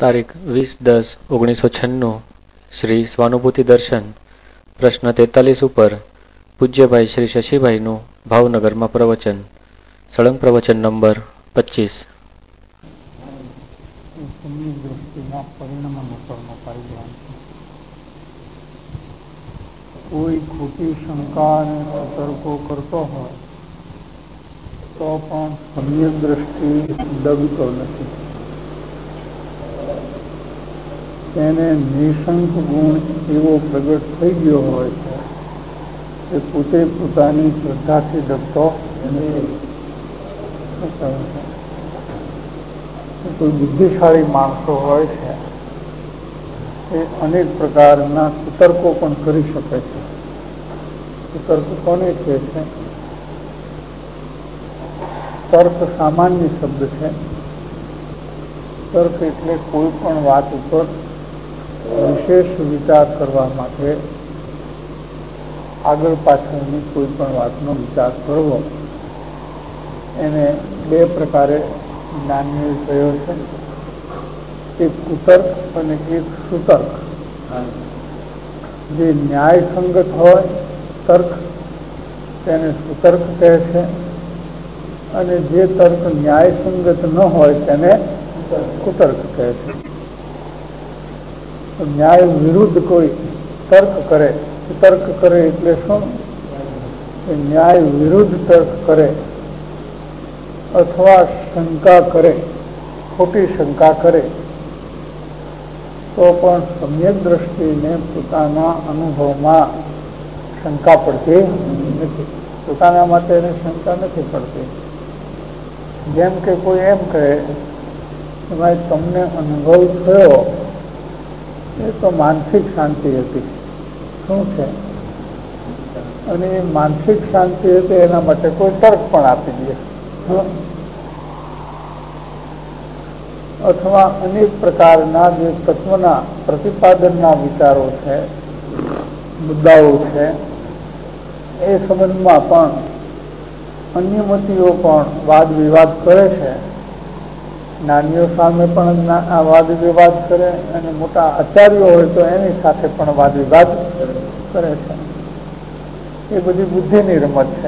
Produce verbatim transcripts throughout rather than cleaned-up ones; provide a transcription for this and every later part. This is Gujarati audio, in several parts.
તારીખ વીસ દસ ઓગણીસો છન્નું શ્રી સ્વાનુભૂતિ દર્શન પ્રશ્ન તેતાલીસ ઉપર પૂજ્યભાઈ શ્રી શશીભાઈનું ભાવનગરમાં પ્રવચન. સળંગ પ્રવચન નંબર પચીસ. કોઈ ખોટી શંકા અને તર્કો કરતો હોય તો પણ સમ્યક દ્રષ્ટિ દબતો નથી. તેને નિશંક ગુણ એવો પ્રગટ થઈ ગયો હોય છે કે પોતે પોતાની શ્રદ્ધાથી ડરતો નથી. કોઈ બુદ્ધિશાળી માણસો હોય છે એ અનેક પ્રકારના કુતર્કો પણ કરી શકે છે. કુતર્ક કોને કહે છે? તર્ક સામાન્ય શબ્દ છે. તર્ક એટલે કોઈ પણ વાત ઉપર વિશેષ વિચાર કરવા માટે આગળ પાછળની કોઈ પણ વાતનો વિચાર કરવો, એને બે પ્રકારે જ્ઞાનીઓ કહ્યો છે. એક કુતર્ક અને એક સુતર્ક. જે ન્યાયસંગત હોય તર્ક તેને સુતર્ક કહે છે, અને જે તર્ક ન્યાયસંગત ન હોય તેને કુતર્ક કહે છે. ન્યાય વિરુદ્ધ કોઈ તર્ક કરે, તર્ક કરે એટલે શું? ન્યાય વિરુદ્ધ તર્ક કરે અથવા શંકા કરે, ખોટી શંકા કરે તો પણ સમ્યક દ્રષ્ટિને પોતાના અનુભવમાં શંકા પડતી નથી. પોતાના માટે એને શંકા નથી પડતી. જેમ કે કોઈ એમ કહે કે ભાઈ તમને અનુભવ થયો એ તો માનસિક શાંતિ હતી. શું છે? અને એ માનસિક શાંતિ હતી એના માટે કોઈ તર્ક પણ આપી દે, અથવા અનેક પ્રકારના જે તત્વના પ્રતિપાદનના વિચારો છે, મુદ્દાઓ છે, એ સંબંધમાં પણ અન્યમતીઓ પણ વાદ વિવાદ કરે છે. જ્ઞાનીઓ સામે પણ આ વાદ વિવાદ કરે, અને મોટા આચાર્યો હોય તો એની સાથે પણ વાદ વિવાદ કરે છે. એ બધી બુદ્ધિની રમત છે.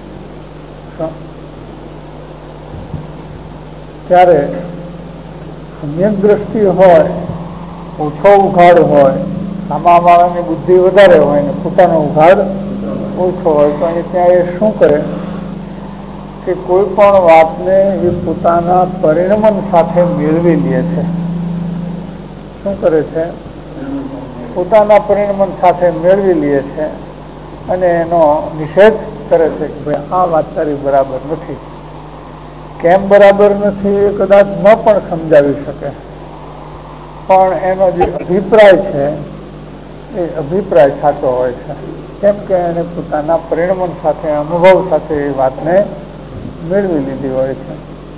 ત્યારે સમ્યક દ્રષ્ટિ હોય, ઓછો ઉઘાડ હોય, સામાવાળાની બુદ્ધિ વધારે હોય ને પોતાનો ઉઘાડ ઓછો હોય, તો અહીં ત્યાં એ શું કરે કે કોઈ પણ વાતને એ પોતાના પરિણમન સાથે મેળવી લે છે. શું કરે છે? પોતાના પરિણમન સાથે મેળવી લે છે અને એનો નિષેધ કરે છે કે ભાઈ આ વાત તારી બરાબર નથી. કેમ બરાબર નથી એ કદાચ ન પણ સમજાવી શકે, પણ એનો જે અભિપ્રાય છે એ અભિપ્રાય સાચો હોય છે. કેમ કે એને પોતાના પરિણમન સાથે, અનુભવ સાથે એ વાતને મેળવી લીધી હોય છે.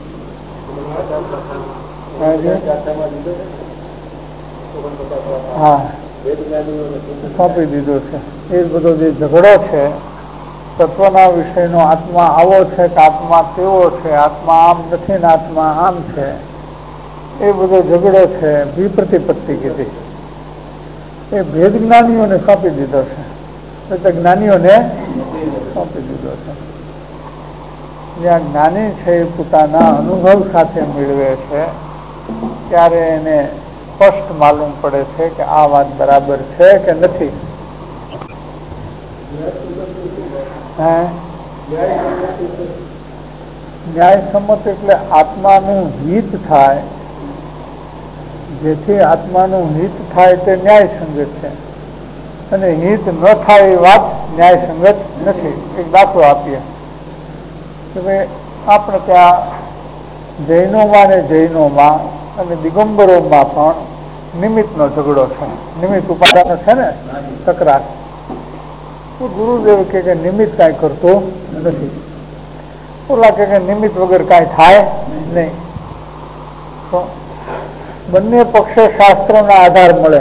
હા, સોંપી દીધો છે. એ બધો જે ઝઘડો છે તત્વના વિષયનો, આત્મા આવો છે કે આત્મા તેવો છે, આત્મા આમ નથી ને આત્મા આમ છે, એ બધો ઝઘડો છે, વિપ્રતિપત્તિ કીધી, એ ભેદ જ્ઞાનીઓને સોંપી દીધો છે. એટલે જ્ઞાનીઓને સોંપી દીધો છે. જ્યાં જ્ઞાની છે એ પોતાના અનુભવ સાથે મેળવે છે ત્યારે એને સ્પષ્ટ માલુમ પડે છે કે આ વાત બરાબર છે કે નથી. ન્યાય સંમત એટલે આત્માનું હિત થાય. જેથી આત્માનું હિત થાય તે ન્યાય સંગત છે, અને હિત ન થાય એ વાત ન્યાય સંગત નથી. એક દાખલો આપીએ કે ભાઈ આપણે ત્યાં જૈનોમાં ને જૈનોમાં અને દિગંબરોમાં પણ નિમિત્તનો ઝઘડો છે. નિમિત્ત ઉપાદાનો છે ને, તકરાર. તો ગુરુદેવ કે નિમિત્ત કાંઈ કરતું નથી. ઓલા કે નિમિત્ત વગર કાંઈ થાય નહીં. તો બંને પક્ષે શાસ્ત્રોના આધાર મળે.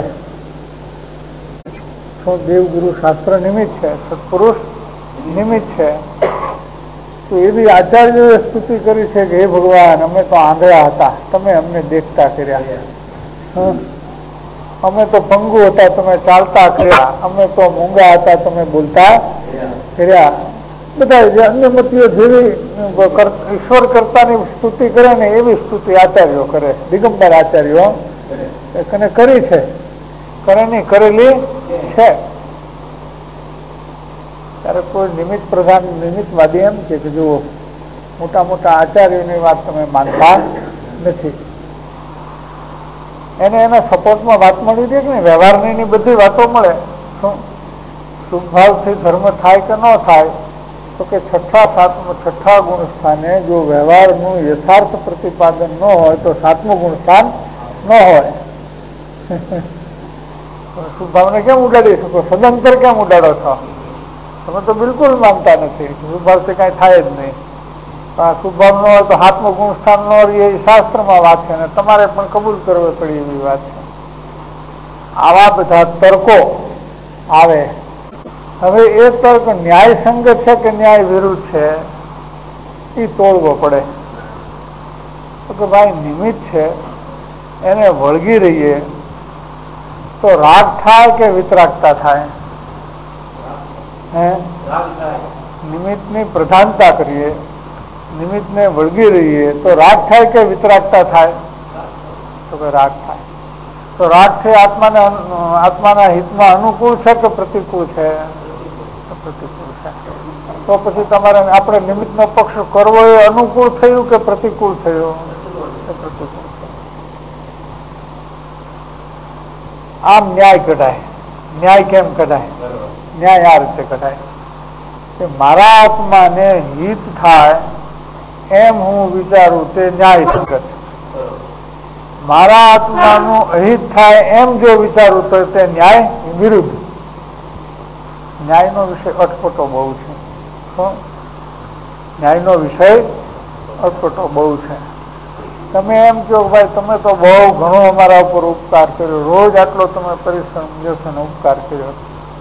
તો દેવગુરુ શાસ્ત્ર નિમિત્ત છે, સત્પુરુષ નિમિત્ત છે. તો એવી આચાર્યોએ સ્તુતિ કરી છે કે હે ભગવાન, અમે તો આંધળા હતા, તમે અમને દેખતા કર્યા. અમે તો પંગુ હતા તમે ચાલતા કર્યા, અમે તો મૂંગા હતા તમે બોલતા કર્યા. બધા જે અન્ય મતીઓ જેવી ઈશ્વર કરતાની સ્તુતિ કરે ને એવી સ્તુતિ આચાર્યો કરે, દિગંબર આચાર્યો એને કરી છે, કરે નહીં કરેલી છે. ત્યારે કોઈ નિમિત્ત પ્રધાન નિમિત્તવાદી એમ કે જુઓ મોટા મોટા આચાર્યોની વાત તમે માનતા નથી. એને એના સપોર્ટમાં વાત મળી હતી કે વ્યવહારની બધી વાતો મળે. શું શુભભાવથી ધર્મ થાય કે ન થાય, તો કે છઠ્ઠા સાતમું છઠ્ઠા ગુણ સ્થાને જો વ્યવહારનું યથાર્થ પ્રતિપાદન ન હોય તો સાતમું ગુણ સ્થાન ન હોય. શુભભાવને કેમ ઉડાડી શકો? સદંતર કેમ ઉડાડો છો? તમે તો બિલકુલ માનતા નથી. શુભભાવથી કાંઈ થાય જ નહીં. શુભભાવ ન હોય તો હાથમાં ગુણ સ્થાન ન રહે એ શાસ્ત્રમાં વાત છે, અને તમારે પણ કબૂલ કરવી પડી એવી વાત છે. આવા બધા તર્કો આવે. હવે એ તર્ક ન્યાય સંગત છે કે ન્યાય વિરુદ્ધ છે એ તોડવો પડે. તો કે ભાઈ નિમિત્ત છે એને વળગી રહીએ તો રાગ થાય કે વિતરાગતા થાય? હે નિમિત્તની પ્રધાનતા કરીએ, નિમિત્તને વળગી રહીએ તો રાગ થાય કે વિતરાગતા થાય? તો કે રાગ થાય. તો રાગ છે આત્માને આત્માના હિતમાં અનુકૂળ છે કે પ્રતિકૂળ છે? પ્રતિકૂળ છે. તો પછી તમારે આપણે નિમિત્તનો પક્ષ કરવો એ અનુકૂળ થયું કે પ્રતિકૂળ થયું? પ્રતિકૂળ. આમ ન્યાય કઢાય. ન્યાય કેમ કઢાય? ન્યાય આ રીતે કઢાય કે મારા આત્માને હિત થાય એમ હું વિચારું તે ન્યાય સંગત. મારા આત્માનું અહિત થાય એમ જો વિચારું તો તે ન્યાય વિરુદ્ધ. ન્યાયનો વિષય અટપટો બહુ છે. ન્યાયનો વિષય અટપટો બહુ છે. તમે એમ કહો ભાઈ તમે તો બહુ ઘણો અમારા ઉપર ઉપકાર કર્યો, રોજ આટલો તમે પરિશ્રમ જો છે ને ઉપકાર કર્યો,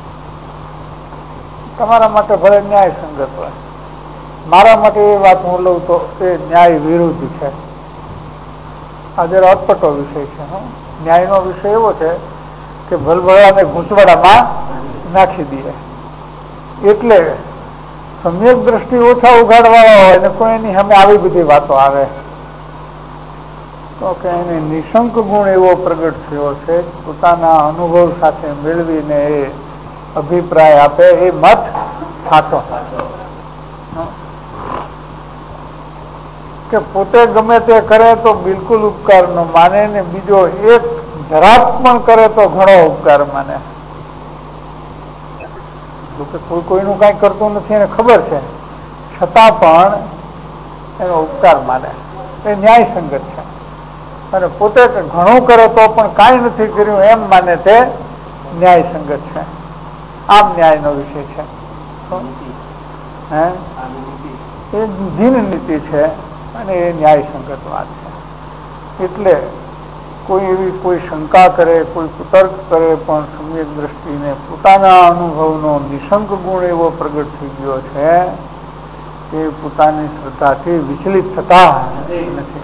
તમારા માટે ભલે ન્યાય સંગત હોય, મારા માટે એ વાત હું લઉં તો એ ન્યાય વિરુદ્ધ છે. આજે અટપટો વિષય છે. ન્યાયનો વિષય એવો છે કે ભલભલાને ગૂંચવાડામાં નાખી દે. એટલે સમ્યક દ્રષ્ટિ ઓછા ઉગાડવાળા હોય ને કોઈ એની સામે આવી બધી વાતો આવે તો કે એને નિશંક ગુણ એવો પ્રગટ થયો છે, પોતાના અનુભવ સાથે મેળવીને એ અભિપ્રાય આપે એ મત સાચો. કે પોતે ગમે તે કરે તો બિલકુલ ઉપકાર ન માને ને બીજો એક જરાક પણ કરે તો ઘણો ઉપકાર માને. જોકે કોઈ કોઈનું કઈ કરતું નથી એને ખબર છે, છતાં પણ એનો ઉપકાર માને એ ન્યાય સંગત છે. અને પોતે ઘણું કરે તો પણ કાંઈ નથી કર્યું એમ માને તે ન્યાય સંગત છે. આમ ન્યાયનો વિષય છે. હે એ જીન નીતિ છે અને એ ન્યાય સંગત વાત છે. એટલે કોઈ એવી કોઈ શંકા કરે, કોઈ કુતર્ક કરે, પણ સમ્યક દ્રષ્ટિને પોતાના અનુભવનો નિશંક ગુણ એવો પ્રગટ થઈ ગયો છે કે પોતાની શ્રદ્ધાથી વિચલિત થતા નથી.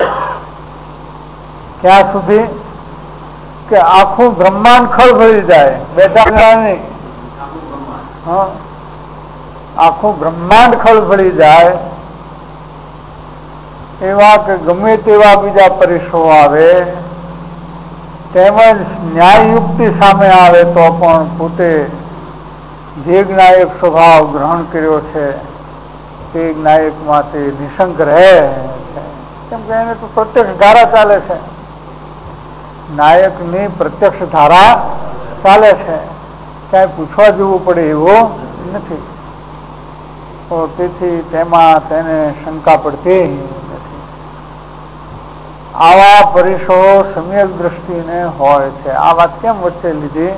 ક્યાં સુધી કે આખું બ્રહ્માંડ ખળભળી જાય, બેઠા નહીં. હા, આખું બ્રહ્માંડ ખળભળી જાય એવા કે ગમે તેવા બીજા પરીક્ષો આવે, તેમજ ન્યાયયુક્તિ સામે આવે તો પણ પોતે જે જ્ઞાયક સ્વભાવ ગ્રહણ કર્યો છે તે જ્ઞાયકમાં તે નિશંક રહે છે. કેમ કે એને તો પ્રત્યક્ષ ધારા ચાલે છે, નાયકની પ્રત્યક્ષ ધારા ચાલે છે, ક્યાંય પૂછવા જવું પડે એવું નથી. તો તેથી તેમાં તેને શંકા પડતી નથી. આવા પરીક્ષો સમ્યક દ્રષ્ટિને હોય છે. આ વાત કેમ વચ્ચે લીધી?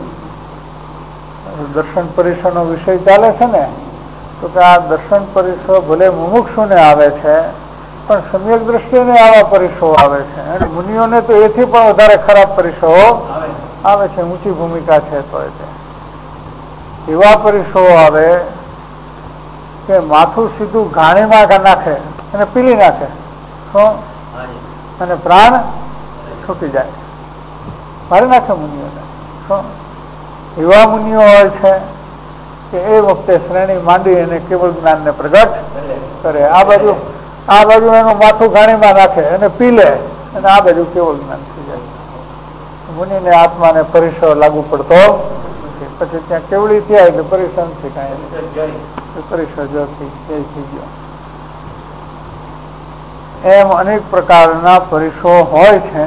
દર્શન પરીક્ષાનો વિષય ચાલે છે ને, તો કે આ દર્શન પરીક્ષો ભલે મુમુક્ષુને આવે છે પણ સમ્યક દ્રષ્ટિને આવા પરીક્ષો આવે છે. અને મુનિઓને તો એથી પણ વધારે ખરાબ પરીક્ષો આવે છે, ઊંચી ભૂમિકા છે તો એવા પરીક્ષો આવે કે માથું સીધું ઘાણીમાં નાખે અને પીલી નાખે, શું અને પ્રાણ છૂટી જાય. મારી નાખે મુનિઓને. શું એવા મુનિઓ હોય છે કે એ વખતે શ્રેણી માંડી અને કેવળ જ્ઞાનને પ્રગટ કરે. આ બાજુ આ બાજુ એનું માથું ઘાણીમાં નાખે અને પી લે અને આ બાજુ કેવળ જ્ઞાન થઈ જાય. મુનિને આત્માને પરિસર લાગુ પડતો નથી. પછી ત્યાં કેવળી થયા એટલે પરિસર નથી કાંઈ, પરિસર જો થઈ ગયો. એમ અનેક પ્રકારના પરિસો હોય છે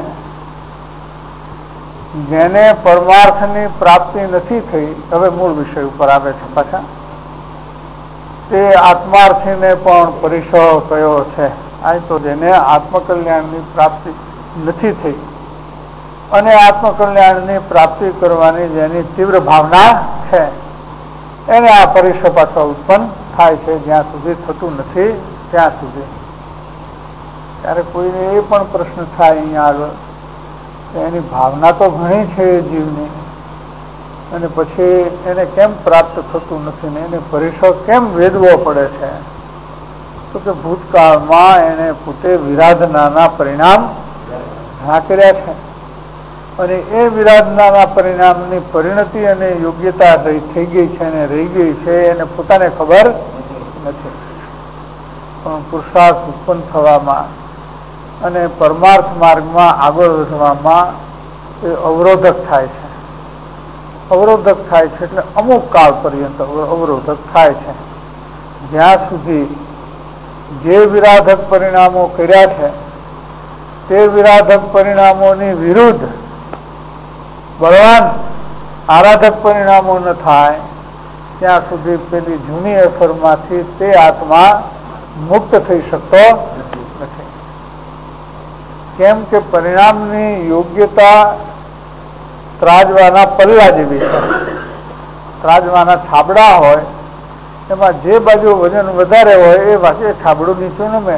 જેને પરમાર્થની પ્રાપ્તિ નથી થઈ. હવે મૂળ વિષય ઉપર આવે છે પાછા. તે આત્માર્થીને પણ પરિસો કયો છે. આ તો જેને આત્મકલ્યાણની પ્રાપ્તિ નથી થઈ અને આત્મકલ્યાણની પ્રાપ્તિ કરવાની જેની તીવ્ર ભાવના છે એને આ પરિસો પાછો ઉત્પન્ન થાય છે. જ્યાં સુધી થતું નથી ત્યાં સુધી. ત્યારે કોઈને એ પણ પ્રશ્ન થાય અહીંયા આગળ કે એની ભાવના તો ઘણી છે જીવની અને પછી એને કેમ પ્રાપ્ત થતું નથી ને એને પરિસર કેમ વેદવો પડે છે? તો કે ભૂતકાળમાં એને પોતે વિરાધનાના પરિણામ ઘણા કર્યા છે અને એ વિરાધનાના પરિણામની પરિણતિ અને યોગ્યતા થઈ ગઈ છે અને રહી ગઈ છે એને પોતાને ખબર નથી. પણ પુરુષાર્થ ઉત્પન્ન થવામાં અને પરમાર્થ માર્ગમાં આગળ વધવામાં એ અવરોધક થાય છે. અવરોધક થાય છે એટલે અમુક કાળ પર્યંત અવરોધક થાય છે. જ્યાં સુધી જે વિરાધક પરિણામો કર્યા છે તે વિરાધક પરિણામોની વિરુદ્ધ બળવાન આરાધક પરિણામો ન થાય ત્યાં સુધી પેલી જૂની અસરમાંથી તે આત્મા મુક્ત થઈ શકતો નથી. કેમ કે પરિણામની યોગ્યતા ત્રાજવાના પલ્લા જેવી છે. ત્રાજવાના છાબડા હોય એમાં જે બાજુ વજન વધારે હોય એ બાજુ છાબડું નીચું નમે,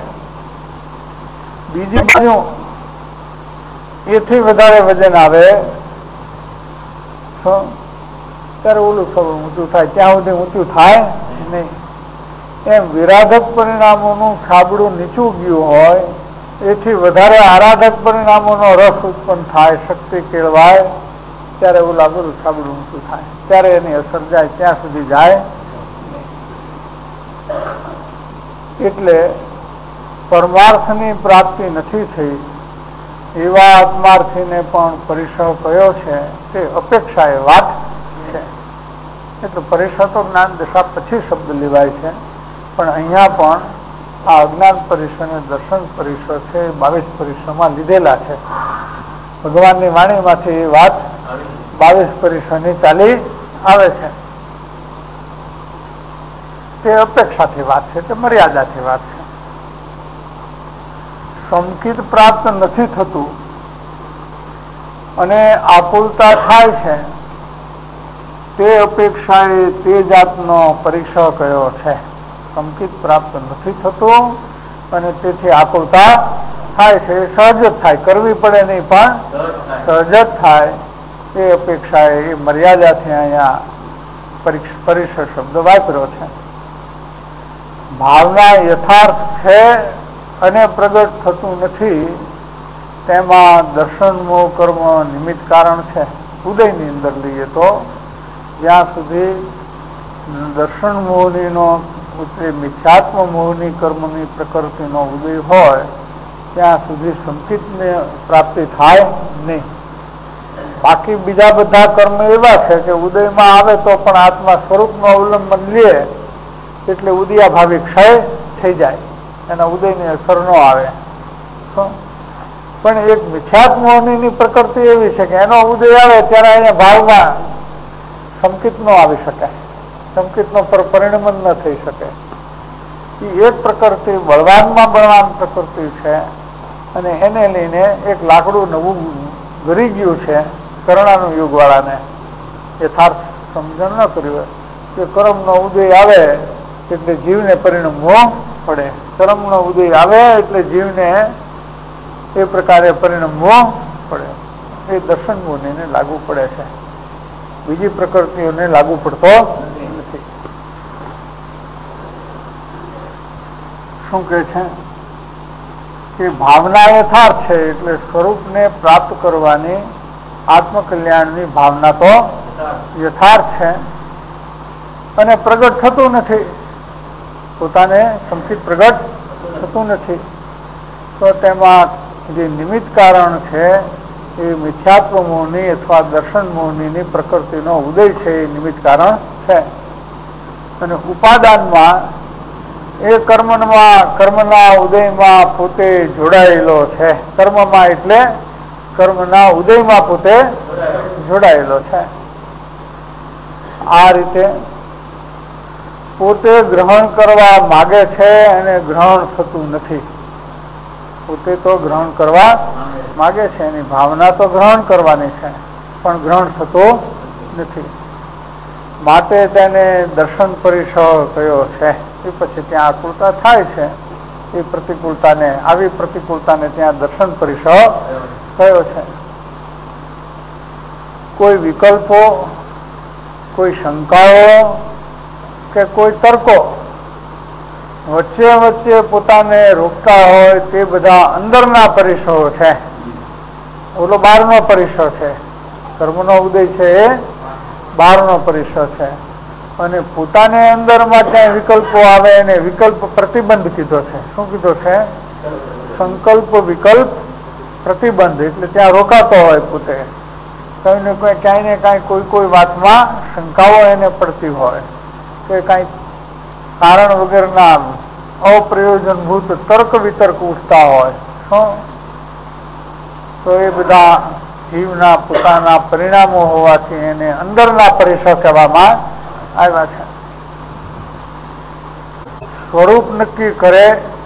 બીજી બાજુ એથી વધારે વજન આવે ત્યારે ઓલું થોડું ઊંચું થાય. ત્યાં સુધી ઊંચું થાય નહીં. એમ વિરાધક પરિણામોનું છાબડું નીચું ગયું હોય એથી વધારે આરાધક પરિણામોનો રસ ઉત્પન્ન થાય, શક્તિ કેળવાય ત્યારે ઓલા બધું છાબડું ઊંચું થાય. ત્યારે એની અસર જાય, ત્યાં સુધી જાય. એટલે પરમાર્થની પ્રાપ્તિ નથી થઈ એવા આત્માર્થીને પણ પરિસર કયો છે તે અપેક્ષા એ વાત છે. એટલે પરિસર તો જ્ઞાન દશા પછી શબ્દ લેવાય છે પણ અહીંયા પણ આ અજ્ઞાન પરિસર અને દર્શન પરિસર છે બાવીસ પરિસરમાં લીધેલા છે. ભગવાનની વાણીમાંથી એ વાત બાવીસ પરિસરની ચાલી આવે છે. તે અપેક્ષાથી વાત છે, તે મર્યાદાથી વાત છે. સંકિત પ્રાપ્ત નથી થતું અને આકુલતા થાય છે તે અપેક્ષાએ તે જાતનો પરીક્ષા કયો છે. સંકિત પ્રાપ્ત નથી થતું અને તેથી આકુલતા થાય છે. એ સહજ જ થાય, કરવી પડે નહીં પણ સહજ જ થાય. એ અપેક્ષાએ એ મર્યાદાથી અહીંયા પરિસર શબ્દ વાપર્યો છે. ભાવના યથાર્થ છે અને પ્રગટ થતું નથી તેમાં દર્શન મોહ કર્મ નિમિત્ત કારણ છે. ઉદયની અંદર લઈએ તો જ્યાં સુધી દર્શન મોહનીનો મિથ્યાત્મ મોહની કર્મની પ્રકૃતિનો ઉદય હોય ત્યાં સુધી સંકિતને પ્રાપ્તિ થાય નહીં. બાકી બીજા બધા કર્મ એવા છે કે ઉદયમાં આવે તો પણ આત્મા સ્વરૂપનું અવલંબન લે એટલે ઉદયાભાવી ક્ષય થઈ જાય, એના ઉદયની અસર ન આવે. પણ એક મિથ્યાત્મોની પ્રકૃતિ એવી છે કે એનો ઉદય આવે ત્યારે અહીંયા ભાવમાં સંકિત ન આવી શકે, સંકિતનો પર પરિણમન ન થઈ શકે. એ એક પ્રકૃતિ બળવાનમાં બળવાન પ્રકૃતિ છે અને એને લઈને એક લાકડું નવું ગરી ગયું છે કરણાનું યુગ વાળાને. યથાર્થ સમજણ ન કર્યું કે કર્મનો ઉદય આવે એટલે જીવને પરિણમવું પડે, કર્મનો ઉદય આવે એટલે જીવને એ પ્રકારે પરિણમવું પડે. એ દર્શન મુનિને લાગુ પડે છે, બીજી પ્રકૃતિઓને લાગુ પડતો નથી. શું કે છે કે ભાવના યથાર્થ છે એટલે સ્વરૂપને પ્રાપ્ત કરવાની આત્મકલ્યાણની ભાવના તો યથાર્થ છે અને પ્રગટ થતું નથી, પોતાને સંચિત પ્રગટ થતું નથી. તો તેમાં જે નિમિત્ત કારણ છે એ મિથ્યાત્વ મોહની અથવા દર્શન મોહની પ્રકૃતિનો ઉદય છે, એ નિમિત્ત કારણ છે. અને ઉપાદાનમાં એ કર્મમાં કર્મના ઉદયમાં પોતે જોડાયેલો છે. કર્મમાં એટલે કર્મના ઉદયમાં પોતે જોડાયેલો છે. આ રીતે પોતે ગ્રહણ કરવા માગે છે અને ગ્રહણ થતું નથી. પોતે તો ગ્રહણ કરવા માગે છે, એની ભાવના તો ગ્રહણ કરવાની છે, પણ ગ્રહણ થતું નથી. માટે તેને દર્શન પરિસર કયો છે. એ પછી ત્યાં આકૃતા થાય છે. એ પ્રતિકૂળતાને આવી પ્રતિકૂળતાને ત્યાં દર્શન પરિસર કયો છે. કોઈ વિકલ્પો, કોઈ શંકાઓ કે કોઈ તર્કો વચ્ચે વચ્ચે પોતાને રોકતા હોય તે બધા અંદરના પરિસરો છે. ઓલો બહારનો પરિસર છે. કર્મનો ઉદય છે એ બહારનો પરિસર છે. અને પોતાને અંદરમાં ક્યાંય વિકલ્પો આવે એને વિકલ્પ પ્રતિબંધ કીધો છે. શું કીધો છે? સંકલ્પ વિકલ્પ પ્રતિબંધ. એટલે ત્યાં રોકાતો હોય પોતે, કઈ ને કઈ ક્યાંય ને કાંઈ કોઈ કોઈ વાતમાં શંકાઓ એને પડતી હોય કે કાંઈ કારણ વગરના અપ્રયોજનભૂત તર્ક વિતર્ક ઉઠતા હોય. શું? તો એ બધા જીવના પોતાના પરિણામો હોવાથી એને અંદરના પરિસર કહેવામાં આવ્યા છે. સ્વરૂપ નક્કી કરે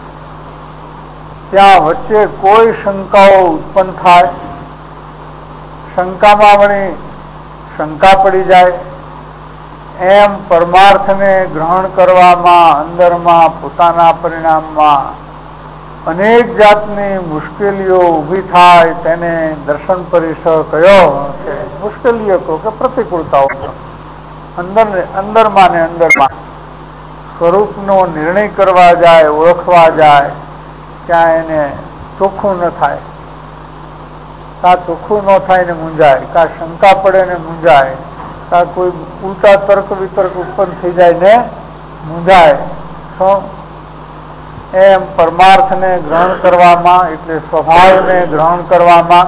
ત્યાં વચ્ચે કોઈ શંકાઓ ઉત્પન્ન થાય, શંકામાં વળી શંકા પડી જાય, એમ પરમાર્થને ગ્રહણ કરવામાં અંદરમાં પોતાના પરિણામમાં અનેક જાતની મુશ્કેલીઓ ઊભી થાય તેને દર્શન પરિસર કયો છે. મુશ્કેલીઓ કહો કે પ્રતિકૂળતાઓ, અંદર અંદરમાં ને અંદરમાં સ્વરૂપનો નિર્ણય કરવા જાય, ઓળખવા જાય, ત્યાં એને ચોખ્ખું ન થાય. કા ચોખ્ખું ન થાય ને મૂંઝાય, કા શંકા પડે ને મૂંઝાય, કા કોઈ ઉલટા તર્ક વિતર્ક ઉત્પન્ન થઈ જાય ને મૂંઝાય. શું? એમ પરમાર્થને ગ્રહણ કરવામાં એટલે સ્વભાવને ગ્રહણ કરવામાં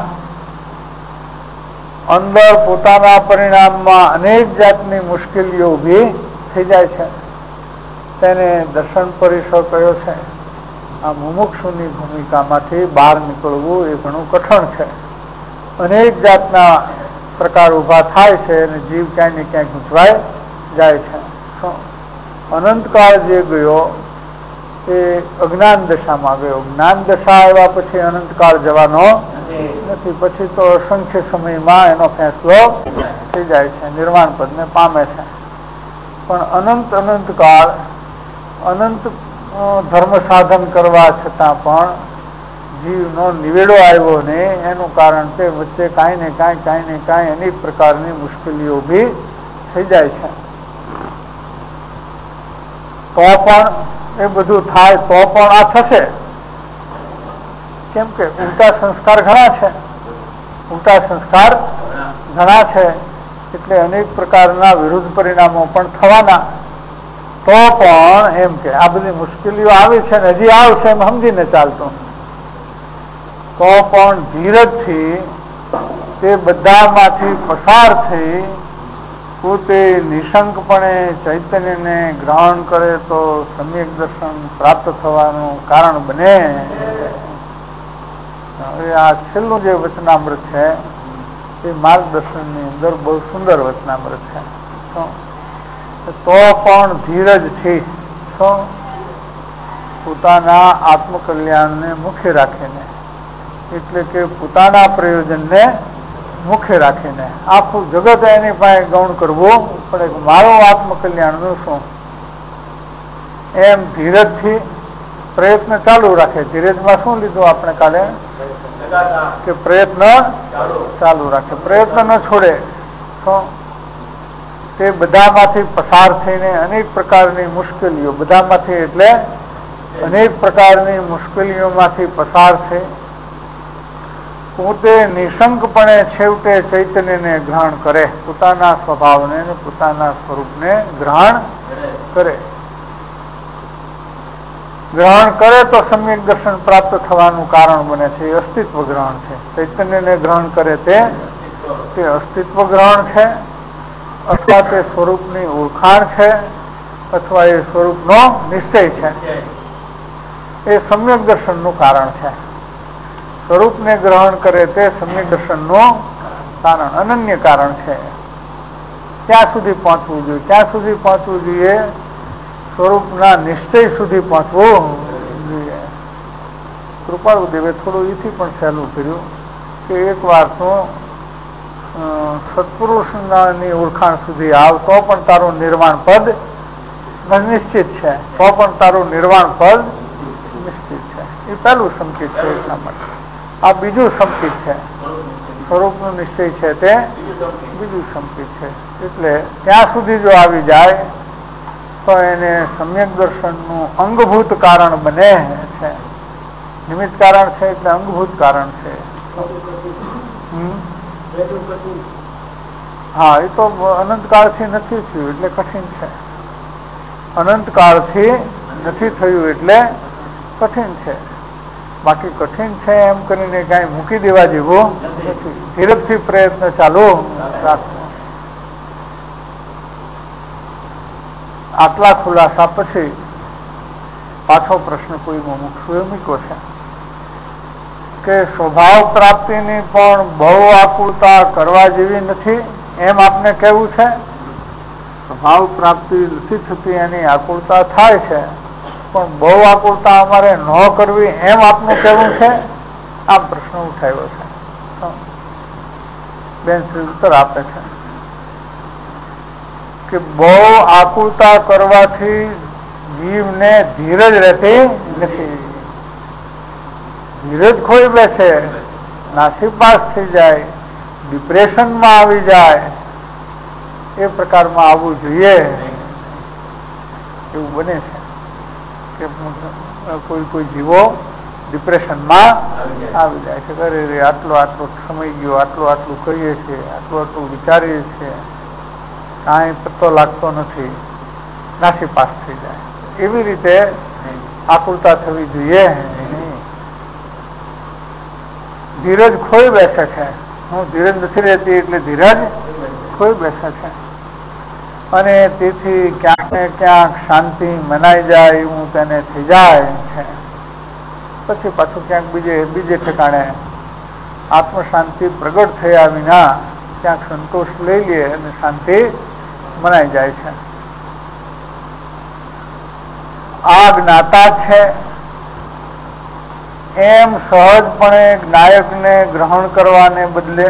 અંદર પોતાના પરિણામમાં અનેક જાતની મુશ્કેલીઓ ઊભી થઈ જાય છે. તેને દર્શન પરિસર કયો છે. આ મુમુક્ષુની ભૂમિકામાંથી બહાર નીકળવું એ ઘણું કઠણ છે. અનેક જાતના પ્રકાર ઊભા થાય છે અને જીવ ક્યાંય ને ક્યાંય ગૂંચવાય જાય છે. અનંતકાળ જે ગયો એ અજ્ઞાન દશામાં ગયો. જ્ઞાન દશા આવ્યા પછી અનંતકાળ જવાનો નથી. પછી તો અસંખ્ય સમયમાં એનો ફેંસલો થઈ જાય છે, નિર્વાણ પદને પામે છે. પણ અનંત અનંતકાળ અનંત ધર્મ સાધન કરવા છતાં પણ જીવનો નિવેડો આવ્યો ને એનું કારણ તે વચ્ચે કાંઈ ને કાંઈ કાંઈ ને કાંઈ અનેક પ્રકારની મુશ્કેલીઓ ઊભી થઈ જાય છે. તો પણ એ બધું થાય તો પણ આ થશે. કેમ કે ઉલટા સંસ્કાર ઘણા છે, ઉલટા સંસ્કાર ઘણા છે એટલે અનેક પ્રકારના વિરુદ્ધ પરિણામો પણ થવાના. તો પણ એમ કે આ બધી મુશ્કેલીઓ આવી છે ને હજી આવશે એમ સમજીને ચાલતું. તો પણ ધીરજથી તે બધામાંથી પસાર થઈ પોતે નિશંકપણે ચૈતન્યને ગ્રહણ કરે તો સમ્યક દર્શન પ્રાપ્ત થવાનું કારણ બને. હવે આ છેલ્લું જે વચનામૃત છે એ માર્ગદર્શનની અંદર બહુ સુંદર વચનામૃત છે. તો પણ ધીરજથી શું પોતાના આત્મકલ્યાણને મુખ્ય રાખીને એટલે કે પોતાના પ્રયોજનને મુખ્ય રાખીને આખું જગત એની પાસે ગૌણ કરવું પડે કે મારું આત્મકલ્યાણનું શું. એમ ધીરજથી પ્રયત્ન ચાલુ રાખે. ધીરજમાં શું લીધું આપણે કાલે કે પ્રયત્ન ચાલુ રાખે, પ્રયત્ન ન છોડે. શું તે બધામાંથી પસાર થઈને અનેક પ્રકારની મુશ્કેલીઓ, બધામાંથી એટલે અનેક પ્રકારની મુશ્કેલીઓમાંથી પસાર થઈ પોતે નિશંકપણે છેવટે ચૈતન્યને ગ્રહણ કરે, પોતાના સ્વભાવને પોતાના સ્વરૂપને ગ્રહણ કરે. ગ્રહણ કરે તો સમ્યક દર્શન પ્રાપ્ત થવાનું કારણ બને છે. એ અસ્તિત્વ ગ્રહણ છે. ચૈતન્યને ગ્રહણ કરે તે તે અસ્તિત્વ ગ્રહણ છે, અથવા તે સ્વરૂપની ઓળખાણ છે, અથવા એ સ્વરૂપનો નિશ્ચય છે. એ સમ્યક દર્શનનું કારણ છે. સ્વરૂપને ગ્રહણ કરે તે સમ્યક દર્શનનું કારણ, અનન્ય કારણ છે. ક્યાં સુધી પહોંચવું જોઈએ? ક્યાં સુધી પહોંચવું જોઈએ? સ્વરૂપના નિશ્ચય સુધી પહોંચવું જોઈએ. કૃપાળુદેવે થોડું એથી પણ સહેલું કર્યું કે એક વાર તો સત્પુરુષની ઓળખાણ સુધી આવ તો પણ તારું નિર્વાણ પદ નિશ્ચિત છે. તો પણ તારું નિર્વાણ પદ નિશ્ચિત છે. એ પહેલું સંકેત છે. એટલા માટે આ બીજું સંકેત છે. સ્વરૂપનો નિશ્ચય છે તે બીજું સંકેત છે. એટલે ત્યાં સુધી જો આવી જાય તો એને સમ્યક દર્શનનું અંગભૂત કારણ બને છે. નિમિત્ત કારણ છે એટલે અંગભૂત કારણ છે. હા, એ તો અનંતકાળથી નથી થયું એટલે કઠિન છે. અનંતકાળથી નથી થયું એટલે કઠિન છે. બાકી કઠિન છે એમ કરીને કઈ મૂકી દેવા જેવું નથી. ધીરજથી પ્રયત્ન ચાલુ રાખવો. આટલા ખુલાસા પછી પાછો પ્રશ્ન કોઈનો મૂકશું એ મૂક્યો છે કે સ્વભાવ પ્રાપ્તિની પણ બહુ આકુળતા કરવા જેવી નથી એમ આપને કહેવું છે. સ્વભાવ પ્રાપ્તિ નથી થતી એની આકુળતા થાય છે, પણ બહુ આકુળતા અમારે ન કરવી એમ આપનું કહેવું છે. આ પ્રશ્ન ઉઠાવ્યો છે. બેન શ્રી ઉત્તર આપે છે કે બહુ આકુળતા કરવાથી જીવને ધીરજ રહેતી નથી. ધીરજ ખોઈ બેસે, નાસીપાસ થઈ જાય, ડિપ્રેશનમાં આવી જાય, એ પ્રકારમાં આવવું જોઈએ એવું બને છે કે કોઈ કોઈ જીવો ડિપ્રેશનમાં આવી જાય છે. અરે રે આટલો આટલો સમય ગયો, આટલું આટલું કરીએ છીએ, આટલું આટલું વિચારીએ છીએ, કાંઈ પત્તો લાગતો નથી, નાસીપાસ થઈ જાય. એવી રીતે આકુળતા થવી જોઈએ. ધીરજ ખોઈ બેસે છે. હું ધીરજ નથી રહેતી એટલે ધીરજ ખોઈ બેસે છે. અને તેથી ક્યાંક ને ક્યાંક શાંતિ મનાઈ જાય એવું તેને થઈ જાય છે. પછી પાછું ક્યાંક બીજે બીજે ઠેકાણે આત્મશાંતિ પ્રગટ થયા વિના ક્યાંક સંતોષ લઈ લે અને શાંતિ મનાઈ જાય છે. આ જ્ઞાતા છે એમ સહજપણે નાયકને ગ્રહણ કરવાને બદલે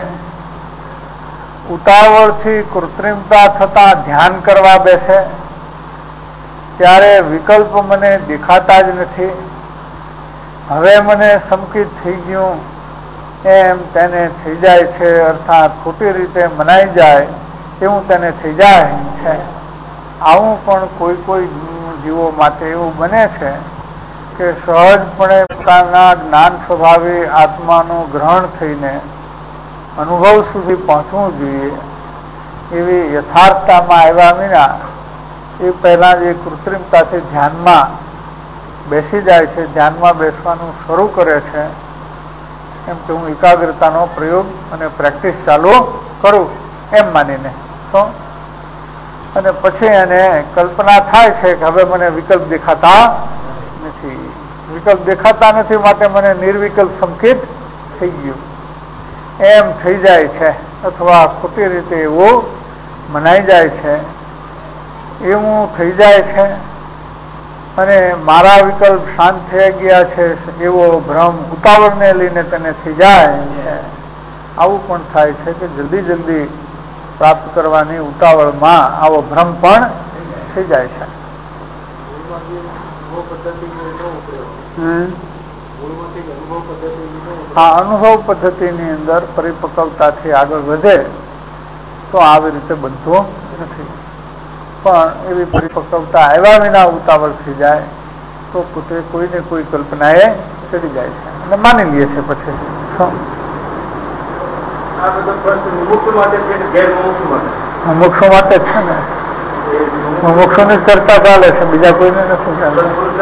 ઉતાવળથી કૃત્રિમતા થતા ધ્યાન કરવા બેસે ત્યારે વિકલ્પ મને દેખાતા જ નથી. હવે મને સંકિત થઈ ગયું એમ તેને થઈ જાય છે. અર્થાત ખોટી રીતે મનાઈ જાય એવું તેને થઈ જાય છે. આવું પણ કોઈ કોઈ જીવો માટે એવું બને છે કે સહજપણે પોતાના જ્ઞાન સ્વભાવે આત્માનું ગ્રહણ થઈને અનુભવ સુધી પહોંચવું જોઈએ એવી યથાર્થતામાં આવ્યા વિના એ પહેલાં જે કૃત્રિમતાથી ધ્યાનમાં બેસી જાય છે, ધ્યાનમાં બેસવાનું શરૂ કરે છે એમ કે હું એકાગ્રતાનો પ્રયોગ અને પ્રેક્ટિસ ચાલુ કરું એમ માનીને તો અને પછી એને કલ્પના થાય છે કે હવે મને વિકલ્પ દેખાતા નથી. વિકલ્પ દેખાતા નથી માટે મને નિર્વિકલ્પ સંકેત થઈ ગયું એમ થઈ જાય છે. અથવા ખોટી રીતે એવું મનાઈ જાય છે, એવું થઈ જાય છે. અને મારા વિકલ્પ શાંત થઈ ગયા છે એવો ભ્રમ ઉતાવળને લઈને તેને થઈ જાય છે. આવું પણ થાય છે કે જલ્દી જલ્દી પ્રાપ્ત કરવાની ઉતાવળમાં આવો ભ્રમ પણ થઈ જાય છે. હા, અનુભવ પદ્ધતિની અંદર પરિપક્વતાથી આગળ વધે તો આવી રીતે બનતું નથી. પણ એવી પરિપક્વતા આવ્યા વિના ઉતાવળ થઈ જાય તો પોતે કોઈને કોઈ કલ્પનાએ ચડી જાય છે અને માની લે છે પછી. મુમુક્ષુ માટે છે ને, મુમુક્ષુ ની ચર્ચા ચાલે છે, બીજા કોઈને નથી ચાલે.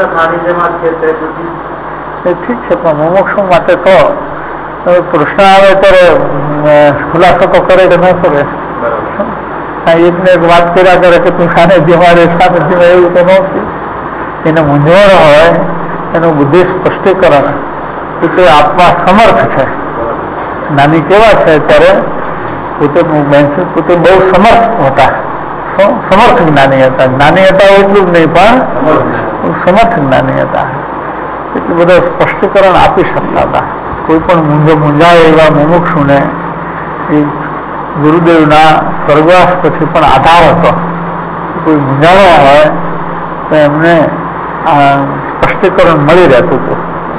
એ ઠીક છે, પણ મુમુક્ષુ માટે તો કૃષ્ણ આવે ત્યારે ખુલાસો તો કરે કે ન કરે. એક ને એક વાત કર્યા કરે કે તું સાને જીવાડે સાને જીવા, એવું તો નથી. એને મૂંઝવણ હોય એનું બુદ્ધિ સ્પષ્ટીકરણ એ તે આપવા સમર્થ છે. નાની કેવા છે ત્યારે પોતે પોતે બહુ સમર્થ હતા, સમર્થ જ્ઞાની હતા. જ્ઞાની હતા એટલું જ નહીં, પણ સમર્થ જ્ઞાની હતા. એટલું બધું સ્પષ્ટીકરણ આપી શકતા હતા. કોઈ પણ મૂંઝ મૂંઝાય એવા મુમુક્ષુને એ ગુરુદેવના સ્વર્ગવાસ પછી પણ આધાર હતો. કોઈ મૂંઝાણો હોય તો એમને સ્પષ્ટીકરણ મળી રહેતું હતું.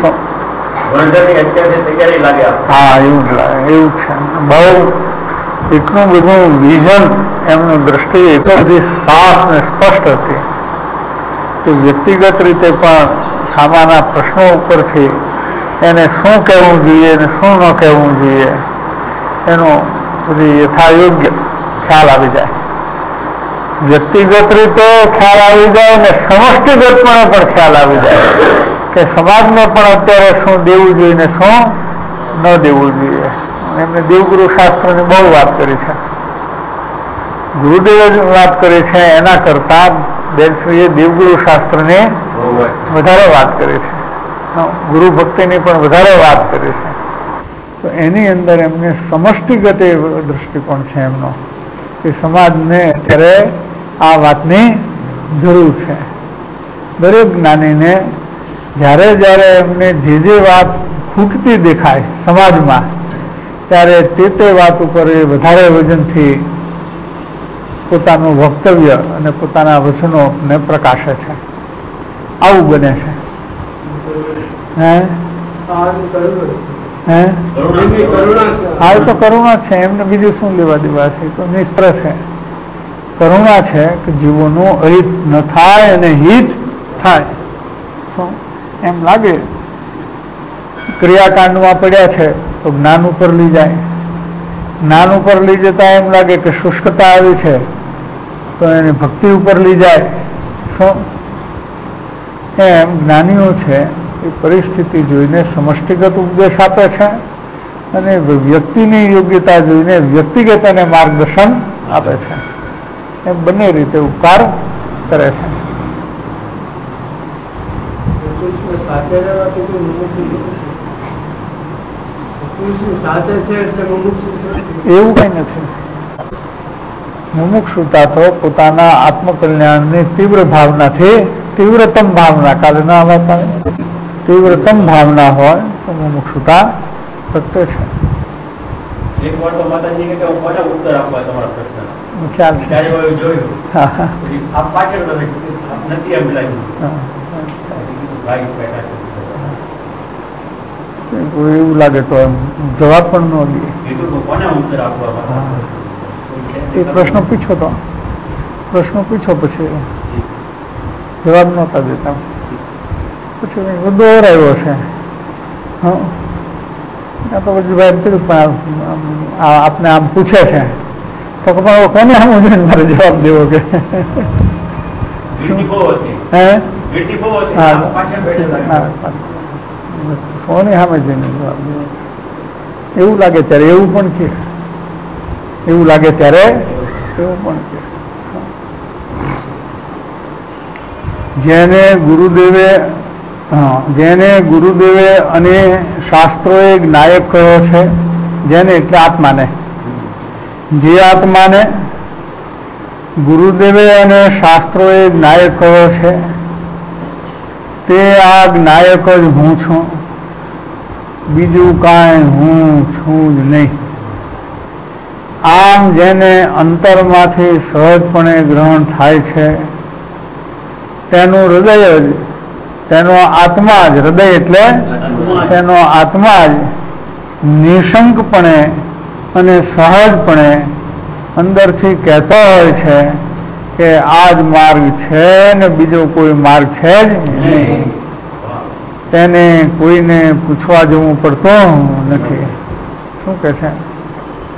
હા, એવું જ લાગે, એવું છે. બહુ એટલું બધું વિઝન એમનું દ્રષ્ટિ એટલી બધી સાફ ને સ્પષ્ટ હતી કે વ્યક્તિગત રીતે પણ સામાના પ્રશ્નો ઉપરથી એને શું કહેવું જોઈએ અને શું ન કહેવું જોઈએ એનો બધી યથાયોગ્ય ખ્યાલ આવી જાય. વ્યક્તિગત રીતે ખ્યાલ આવી જાય ને સમષ્ટિગતપણે પણ ખ્યાલ આવી જાય કે સમાજને પણ અત્યારે શું દેવું જોઈએ ને શું ન દેવું જોઈએ. એમને દેવગુરુ શાસ્ત્રની બહુ વાત કરી છે. ગુરુદેવે વાત કરી છે એના કરતા બેનશ્રીએ દેવગુરુ શાસ્ત્રની વધારે વાત કરી છે. ગુરુ ભક્તિની પણ વધારે વાત કરી છે. તો એની અંદર એમને સમષ્ટિગત દ્રષ્ટિકોણ છે એમનો કે સમાજને અત્યારે આ વાતની જરૂર છે. દરેક જ્ઞાનીને જ્યારે જ્યારે એમને જે જે વાત ખૂટતી દેખાય સમાજમાં ત્યારે તે તે વાત ઉપર એ વધારે વજનથી પોતાનું વક્તવ્ય અને પોતાના વચનોને પ્રકાશે છે. આવું બને છે. હે હે હા, એ તો કરુણા છે. એમને બીજું શું લેવા દેવા છે? તો નિષ્ફળ છે. કરુણા છે કે જીવોનું અહિત ન થાય અને હિત થાય. શું એમ લાગે ક્રિયાકાંડમાં પડ્યા છે તો જ્ઞાન ઉપર લઈ જાય. જ્ઞાન ઉપર લઈ જતા એમ લાગે કે શુષ્કતા આવી છે તો એને ભક્તિ ઉપર લઈ જાય. શું એમ જ્ઞાનીઓ છે એ પરિસ્થિતિ જોઈને સમષ્ટિગત ઉપદેશ આપે છે અને વ્યક્તિની યોગ્યતા જોઈને વ્યક્તિગત એને માર્ગદર્શન આપે છે. એમ બંને રીતે ઉપકાર કરે છે. એવું કઈ નથી. મુમુક્ષુતા તો પોતાના આત્મકલ્યાણની તીવ્ર ભાવનાથી, તીવ્રતમ ભાવના, કાલે ના આવતા તીવ્રતમ ભાવના હોય તો મુમુક્ષુતા પ્રગટે છે. ખ્યાલ છે. એવું લાગે તો એમ જવાબ પણ ન દે. એ પ્રશ્ન પૂછો તો પ્રશ્ન પૂછો પછી જવાબ નહોતા દેતા. પછી દોરાયો છે. હા, તો પછી ભાઈ કીધું આપને આમ પૂછે છે તો કોને આમ મારે જવાબ દેવો કે હે કોને સામે જઈને જવાબ દેવો. એવું લાગે ત્યારે એવું પણ કે એવું લાગે ત્યારે એવું પણ કે જેને ગુરુદેવે જેને ગુરુદેવે અને શાસ્ત્રોએ નાયક કહ્યો છે, જેને એટલે આત્માને, જે આત્માને ગુરુદેવે અને શાસ્ત્રોએ નાયક કહ્યો છે તે આ નાયક જ હું છું, બીજું કાંઈ હું છું જ નહીં. આમ જેને અંતરમાંથી સહજપણે ગ્રહણ થાય છે તેનું હૃદય જ, તેનો આત્મા જ, હૃદય એટલે તેનો આત્મા જ નિશંકપણે અને સહજપણે અંદરથી કહેતો હોય છે કે આ જ માર્ગ છે ને બીજો કોઈ માર્ગ છે જ નહીં. તેને કોઈને પૂછવા જવું પડતું નથી. શું કહે છે?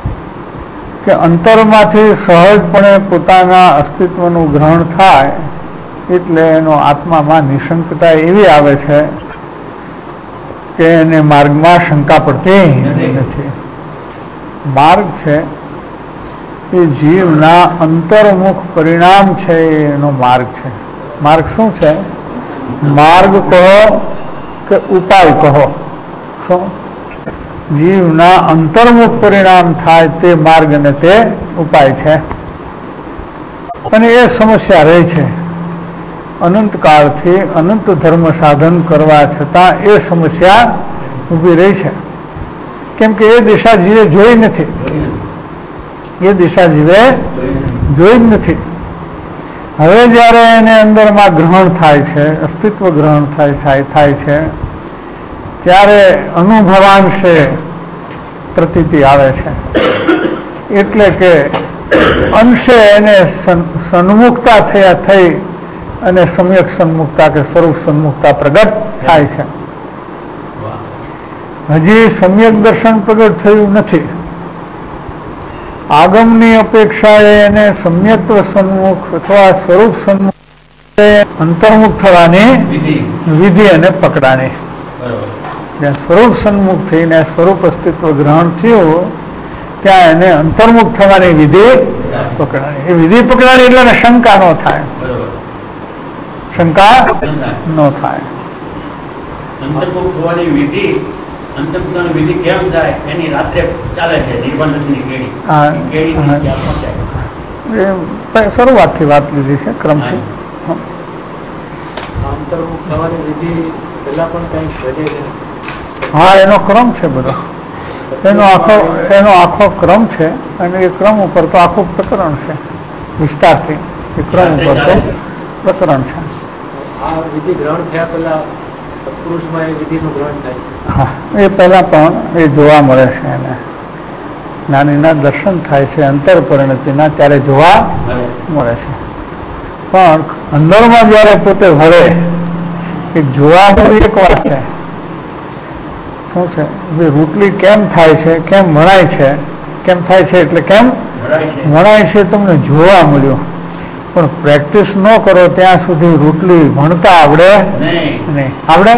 કે અંતરમાંથી સહજપણે પોતાના અસ્તિત્વનું ગ્રહણ થાય એટલે એનો આત્મામાં નિશંકતા એવી આવે છે કે એને માર્ગમાં શંકા પડતી નથી. માર્ગ છે એ જીવના અંતર્મુખ પરિણામ છે, એનો માર્ગ છે. માર્ગ શું છે? માર્ગ કહો કે ઉપાય કહો, શું જીવના અંતર્મુખ પરિણામ થાય તે માર્ગ અને તે ઉપાય છે. અને એ સમસ્યા રહે છે અનંત કાળથી. અનંત ધર્મ સાધન કરવા છતાં એ સમસ્યા ઊભી રહી છે. કેમ કે એ દિશા જીવે જોઈ નથી, એ દિશા જીવે જોઈ જ નથી. હવે જ્યારે એને અંદરમાં ગ્રહણ થાય છે, અસ્તિત્વ ગ્રહણ થાય થાય થાય છે, ત્યારે અનુભવાંશે પ્રતીતિ આવે છે. એટલે કે અંશે એને સન્મુખતા થયા થઈ અને સમ્યક સન્મુખતા કે સ્વરૂપ સન્મુખતા પ્રગટ થાય છે. હજી સમ્યક દર્શન પ્રગટ થયું નથી. આગમની અપેક્ષાએ એને સમ્યક્ત્વ સન્મુખ અથવા સ્વરૂપ સન્મુખ અંતર્મુખ થવાની વિધિ અને પકડાણી. સ્વરૂપ સન્મુખ થઈને સ્વરૂપ અસ્તિત્વ ગ્રહણ થયું ત્યાં એને અંતર્મુખ થવાની વિધિ પકડાણી. એ વિધિ પકડાણી એટલે શંકા ન થાય, શંકા ન થાય. અંતર્મુખ થવાની વિધિ અંતર્મુખની વિધિ કેમ થાય એની રાત્રે ચાલે છે નિર્બંધની કેડી. એ શરૂઆતથી વાત લીધી છે ક્રમથી. અંતર્મુખ થવાની વિધિ પહેલા પણ કંઈક વધે છે. હા, એનો ક્રમ છે બધો, એનો આખો એનો આખો ક્રમ છે અને એ ક્રમ ઉપર તો આખું પ્રકરણ છે વિસ્તારથી. એ ક્રમ ઉપર તો પ્રકરણ છે. આ વિધિ ગ્રહણ થયા પહેલા સત્પુરુષમાં એ વિધિનું ગ્રહણ થાય છે. હા, એ પહેલા પણ એ જોવા મળે છે એને. જ્ઞાનીના દર્શન થાય છે અંતર પરિણતિના, ત્યારે જોવા મળે છે. પણ અંદરમાં જયારે પોતે વળે એ જોવા મળે એક વાત છે. શું છે? રોટલી કેમ થાય છે, કેમ વણાય છે, કેમ થાય છે એટલે કેમ વણાય છે તમને જોવા મળ્યું. પણ પ્રેક્ટિસ ન કરો ત્યાં સુધી રોટલી વણતા આવડે નહીં. આવડે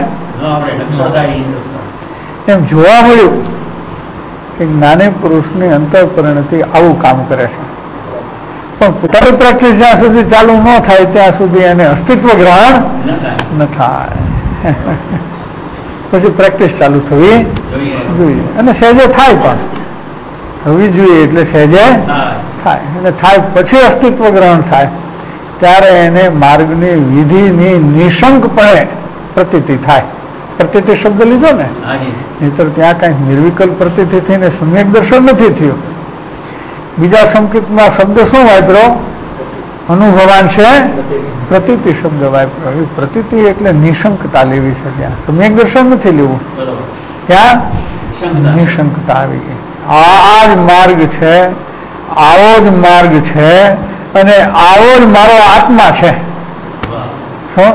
એમ જોવા મળ્યું કે જ્ઞાની પુરુષની અંતર પરિણતિ આવું કામ કરે છે. પણ પોતાની પ્રેક્ટિસ જ્યાં સુધી ચાલુ ન થાય ત્યાં સુધી એને અસ્તિત્વ ગ્રહણ ન થાય. પછી પ્રેક્ટિસ ચાલુ થવી જોઈએ અને સહેજે થાય પણ થવી જોઈએ. એટલે સહેજે થાય અને થાય પછી અસ્તિત્વ ગ્રહણ થાય ત્યારે એને માર્ગની વિધિની નિશંકપણે પ્રતીતિ થાય. પ્રતીતિ શબ્દ લીધો ને, નહીતર ત્યાં કઈ નિર્વિકલ્પ પ્રતીતિ થઈને સમ્યક દર્શન નથી થયું. બીજા સંકેતમાં શબ્દ શું વાપર્યો? અનુભવાંશે પ્રતીતિ શબ્દ વાપર્યો. પ્રતીતિ એટલે નિશંકતા લેવી છે. ત્યાં સમ્યક દર્શન નથી લેવું, ત્યાં નિશંકતા આવી ગઈ. આ જ માર્ગ છે, આવો જ માર્ગ છે અને આવો જ મારો આત્મા છે. શું?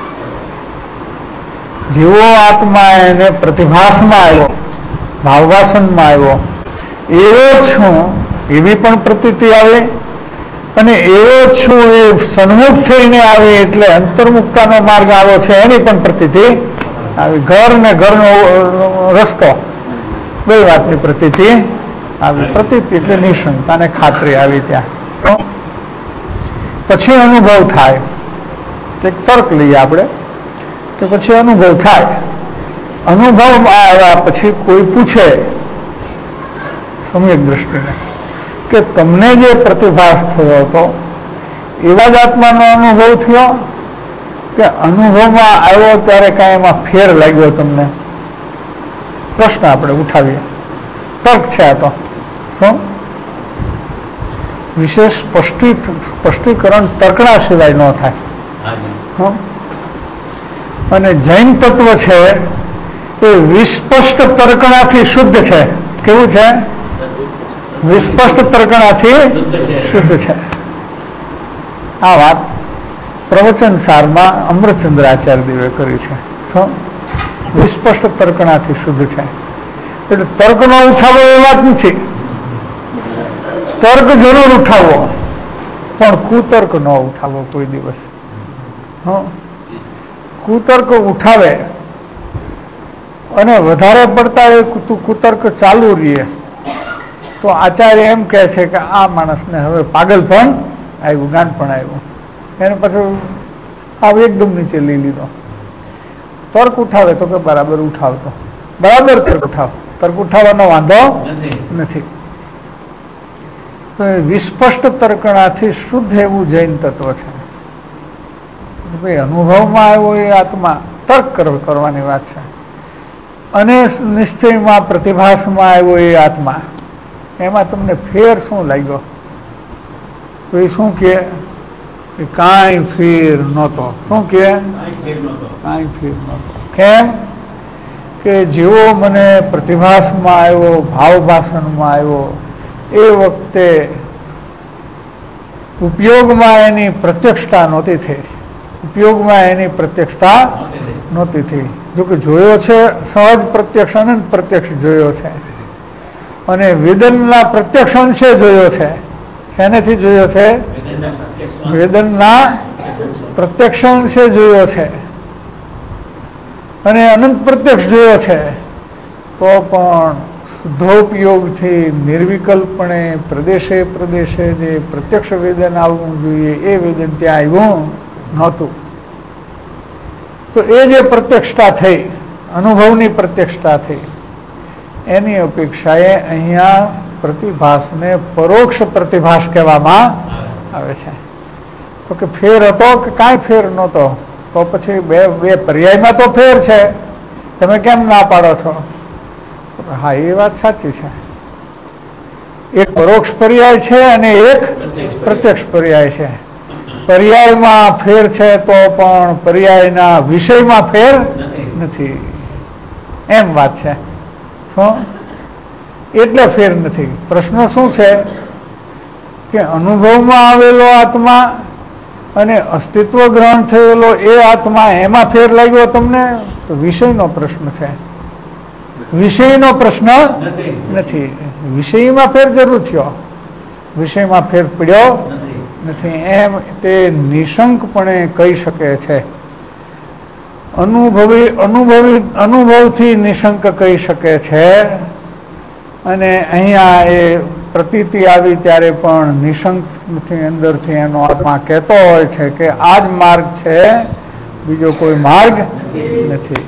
જેવો આત્મા એને પ્રતિભાસમાં આવ્યો, ભાવવાસનમાં આવ્યો, એવો છું એવી પણ પ્રતીતિ આવે અને એવો છું એ સન્મુખ થઈને આવે એટલે અંતર્મુખતાનો માર્ગ આવો છે એની પણ પ્રતીતિ આવી. ઘર ને ઘરનો રસ્તો બે વાતની પ્રતીતિ આવી. પ્રતીતિ એટલે નિશંકતા અને ખાતરી આવી ત્યાં. પછી અનુભવ થાય. એક તર્ક લઈએ આપણે કે પછી અનુભવ થાય. અનુભવ આવ્યા પછી કોઈ પૂછે સમ્યક દ્રષ્ટિને કે તમને જે પ્રતિભાસ થયો હતો એવા જ આત્માનો અનુભવ થયો કે અનુભવમાં આવ્યો ત્યારે કાંઈ એમાં ફેર લાગ્યો તમને? પ્રશ્ન આપણે ઉઠાવીએ. તર્ક છે આ તો. શું? વિશેષ સ્પષ્ટી સ્પષ્ટીકરણ તર્કણા સિવાય ન થાય. અને જૈન તત્વ છે એ વિસ્પષ્ટ તર્કણાથી શુદ્ધ છે. કેવું છે? વિસ્પષ્ટ તર્કણાથી શુદ્ધ છે. આ વાત પ્રવચન સારમાં અમૃતચંદ્રાચાર્ય દેવે કરી છે. શું? વિસ્પષ્ટ તર્કણાથી શુદ્ધ છે. એટલે તર્કનો ઉઠાવો એ વાત નથી. તર્ક જરૂર ઉઠાવો, પણ કુતર્ક ન ઉઠાવો કોઈ દિવસ. હ કુતર્ક ઉઠાવે અને વધારે પડતા એ કુતર્ક ચાલુ રહીએ તો આચાર્ય એમ કહે છે કે આ માણસને હવે પાગલ પણ આવ્યું, જ્ઞાન પણ આવ્યું. એને પછી આવ એકદમ નીચે લઈ લીધો. તર્ક ઉઠાવે તો કે બરાબર ઉઠાવતો, બરાબર તર્ક ઉઠાવ, તર્ક ઉઠાવવાનો વાંધો નથી. તો એ વિસ્પષ્ટ તર્કણાથી શુદ્ધ એવું જૈન તત્વ છે. ભાઈ અનુભવમાં આવ્યો એ આત્મા, તર્ક કરવાની વાત છે. અને નિશ્ચયમાં પ્રતિભાસમાં આવ્યો એ આત્મા, એમાં તમને ફેર શું લાગ્યો? તો એ શું કે કાંઈ ફેર નહોતો. શું કે કાંઈ ફેર નહોતો. કેમ કે જેવો મને પ્રતિભાસમાં આવ્યો, ભાવભાષણમાં આવ્યો, એ વખતે ઉપયોગમાં એની પ્રત્યક્ષતા નહોતી થઈ. ઉપયોગમાં એની પ્રત્યક્ષતા નહોતી થઈ. જોકે જોયો છે સહજ પ્રત્યક્ષ, અનંત પ્રત્યક્ષ જોયો છે, અને વેદનના પ્રત્યક્ષ અંશે જોયો છે. શેનેથી જોયો છે? વેદનના પ્રત્યક્ષ અંશે જોયો છે, અને અનંત પ્રત્યક્ષ જોયો છે. તો પણ શુદ્ધોપયોગથી નિર્વિકલ્પણે પ્રદેશે પ્રદેશે જે પ્રત્યક્ષ વેદન આવવું જોઈએ એ વેદન ત્યાં આવ્યું નહોતું. તો એ જે પ્રત્યક્ષતા થઈ, અનુભવની પ્રત્યક્ષતા થઈ, એની અપેક્ષાએ અહીંયા પ્રતિભાસને પરોક્ષ પ્રતિભાસ કહેવામાં આવે છે. તો કે ફેર હતો કે કાંઈ ફેર નહોતો? તો પછી બે બે પર્યાયમાં તો ફેર છે, તમે કેમ ના પાડો છો? હા, એ વાત સાચી છે. એક પરોક્ષ પર્યાય છે અને એક પ્રત્યક્ષ પર્યાય છે. પર્યાયમાં ફેર છે તો પણ પર્યાયના વિષયમાં ફેર નથી, એમ વાત છે. શું એટલે ફેર નથી? પ્રશ્ન શું છે કે અનુભવમાં આવેલો આત્મા અને અસ્તિત્વ ગ્રહણ થયેલો એ આત્મા, એમાં ફેર લાગ્યો તમને? તો વિષયનો પ્રશ્ન છે, વિષયનો પ્રશ્ન નથી. વિષયમાં ફેર જરૂર થયો, વિષયમાં ફેર પડ્યો નથી, એમ તે નિશંકપણે કહી શકે છે. અનુભવી અનુભવી અનુભવથી નિશંક કહી શકે છે. અને અહીંયા એ પ્રતીતિ આવી ત્યારે પણ નિશંકથી અંદરથી એનો આત્મા કહેતો હોય છે કે આ જ માર્ગ છે, બીજો કોઈ માર્ગ નથી.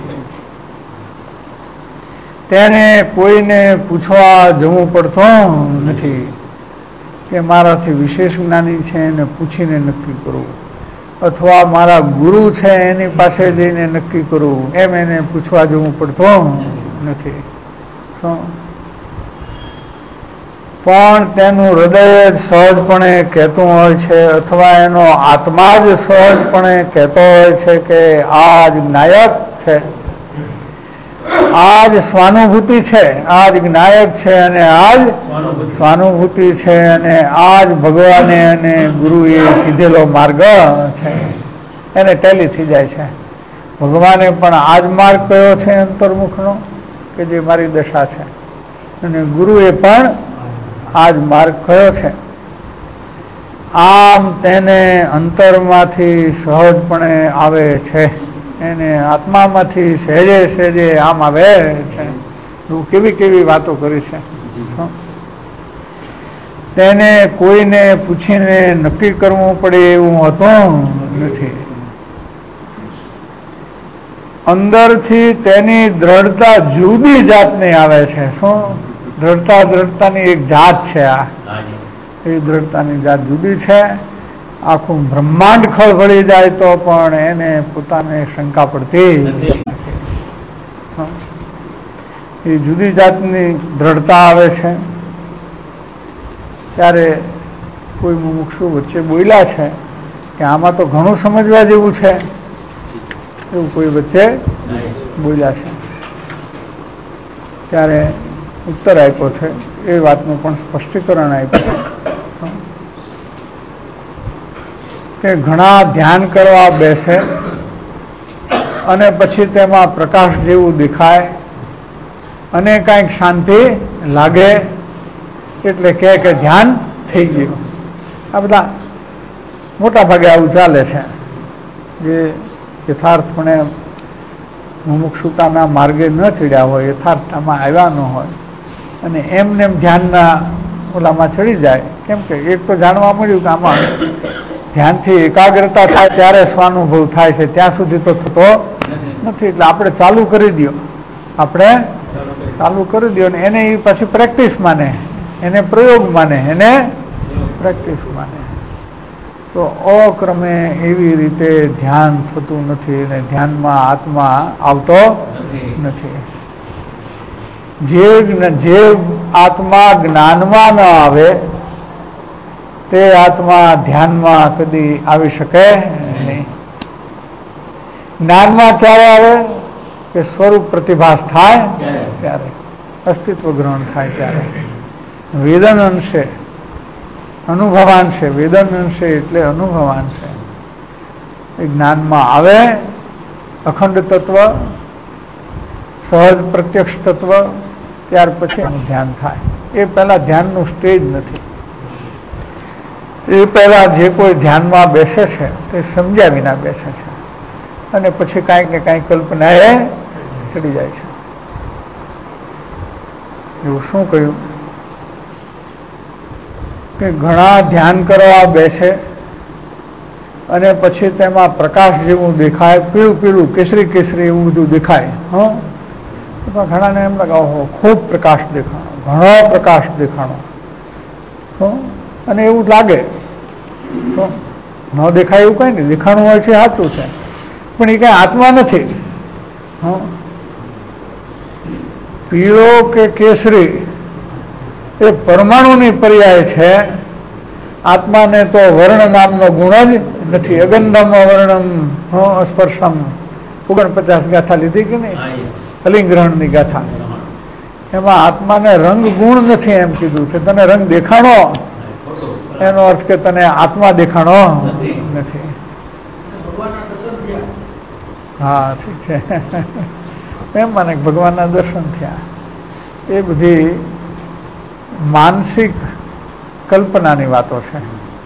તેને કોઈને પૂછવા જવું પડતું નથી કે મારાથી વિશેષ જ્ઞાની છે એને પૂછીને નક્કી કરવું, અથવા મારા ગુરુ છે એની પાસે જઈને નક્કી કરવું, એમ એને પૂછવા જવું પડતું નથી. શું? પણ તેનું હૃદય જ સહજપણે કહેતું હોય છે, અથવા એનો આત્મા જ સહજપણે કહેતો હોય છે કે આ જ નાયક છે, આ જ સ્વાનુભૂતિ છે, આ જ જ્ઞાયક છે, અને આ જ સ્વાનુભૂતિ છે, અને આ જ ભગવાને અને ગુરુએ કીધેલો માર્ગ છે. એને ટેલી થઈ જાય છે. ભગવાને પણ આ જ માર્ગ કયો છે અંતર્મુખનો કે જે મારી દશા છે, અને ગુરુએ પણ આ જ માર્ગ કયો છે. આમ તેને અંતરમાંથી સહજપણે આવે છે, એને આત્મામાંથી સહેજે સહેજે આમ આવે છે. કેવી કેવી વાતો કરી છે. તેને કોઈને પૂછીને નક્કી કરવું પડે એવું હોતું નથી. અંદરથી તેની દ્રઢતા જુદી જાતની આવે છે. શું? દ્રઢતા દ્રઢતાની એક જાત છે. આ એ દ્રઢતાની જાત જુદી છે. આખું બ્રહ્માંડ ખળભળી જાય તો પણ એને પોતાને શંકા પડતી નથી. એ જુદી જાતની દ્રઢતા આવે છે. ત્યારે કોઈ મુમુક્ષુ વચ્ચે બોલ્યા છે કે આમાં તો ઘણું સમજવા જેવું છે, એવું કોઈ વચ્ચે બોલ્યા છે. ત્યારે ઉત્તર આપ્યો છે, એ વાતનું પણ સ્પષ્ટીકરણ આપ્યું કે ઘણા ધ્યાન કરવા બેસે અને પછી તેમાં પ્રકાશ જેવું દેખાય અને કાંઈક શાંતિ લાગે, એટલે કહે કે ધ્યાન થઈ ગયું. આ બધા મોટા ભાગે આવું ચાલે છે, જે યથાર્થપણે મુમુક્ષુતાના માર્ગે ન ચડ્યા હોય, યથાર્થતામાં આવ્યા ન હોય અને એમને એમ ધ્યાનના ઓલામાં ચડી જાય. કેમ કે એક તો જાણવા મળ્યું કે આમાં ધ્યાનથી એકાગ્રતા થાય ત્યારે સ્વાનુભવ થાય છે, ત્યાં સુધી તો થતો નથી. એટલે આપણે ચાલુ કરી દો, આપણે ચાલુ કરી દો ને એને એ પછી પ્રેક્ટિસ માને, એને પ્રયોગ માને, એને પ્રેક્ટિસ માને. તો અક્રમે એવી રીતે ધ્યાન થતું નથી અને ધ્યાનમાં આત્મા આવતો નથી. જે જે આત્મા જ્ઞાનમાં ન આવે તે આત્મા ધ્યાનમાં કદી આવી શકે નહીં. જ્ઞાનમાં ક્યારે આવે કે સ્વરૂપ પ્રતિભાસ થાય ત્યારે, અસ્તિત્વ ગ્રહણ થાય ત્યારે. વેદન અંશે અનુભવાન છે, વેદન અંશે એટલે અનુભવાન છે. એ જ્ઞાનમાં આવે અખંડ તત્વ, સહજ પ્રત્યક્ષ તત્વ, ત્યાર પછી એનું ધ્યાન થાય. એ પહેલા ધ્યાનનું સ્ટેજ નથી. એ પહેલા જે કોઈ ધ્યાનમાં બેસે છે તે સમજ્યા વિના બેસે છે અને પછી કાંઈક ને કાંઈક કલ્પના એ ચડી જાય છે. એવું શું કહ્યું કે ઘણા ધ્યાન કરવા બેસે અને પછી તેમાં પ્રકાશ જેવું દેખાય, પીળું પીળું કેસરી કેસરી એવું બધું દેખાય. હા, ઘણાને એમ લાગે ઓહો ખૂબ પ્રકાશ દેખાણો, ઘણો પ્રકાશ દેખાણો. અને એવું લાગે ન દેખાય એવું કઈ નહીં, દેખાણું હોય છે સાચું છે, પણ એ કઈ આત્મા નથી. પીળો કે કેસરી એ પરમાણુની પર્યાય છે. આત્માને તો વર્ણ નામનો ગુણ જ નથી. અગંધમ વર્ણમ સ્પર્શમ ઓગણપચાસ ગાથા લીધી કે નહીં, કલિંગ્રહણની ગાથા. એમાં આત્માને રંગ ગુણ નથી એમ કીધું છે. તને રંગ દેખાણો એનો અર્થ કે તને આત્મા દેખાણો નથી. હા ઠીક છે, એમ મને ભગવાનના દર્શન થયા. એ બધી માનસિક કલ્પનાની વાતો છે.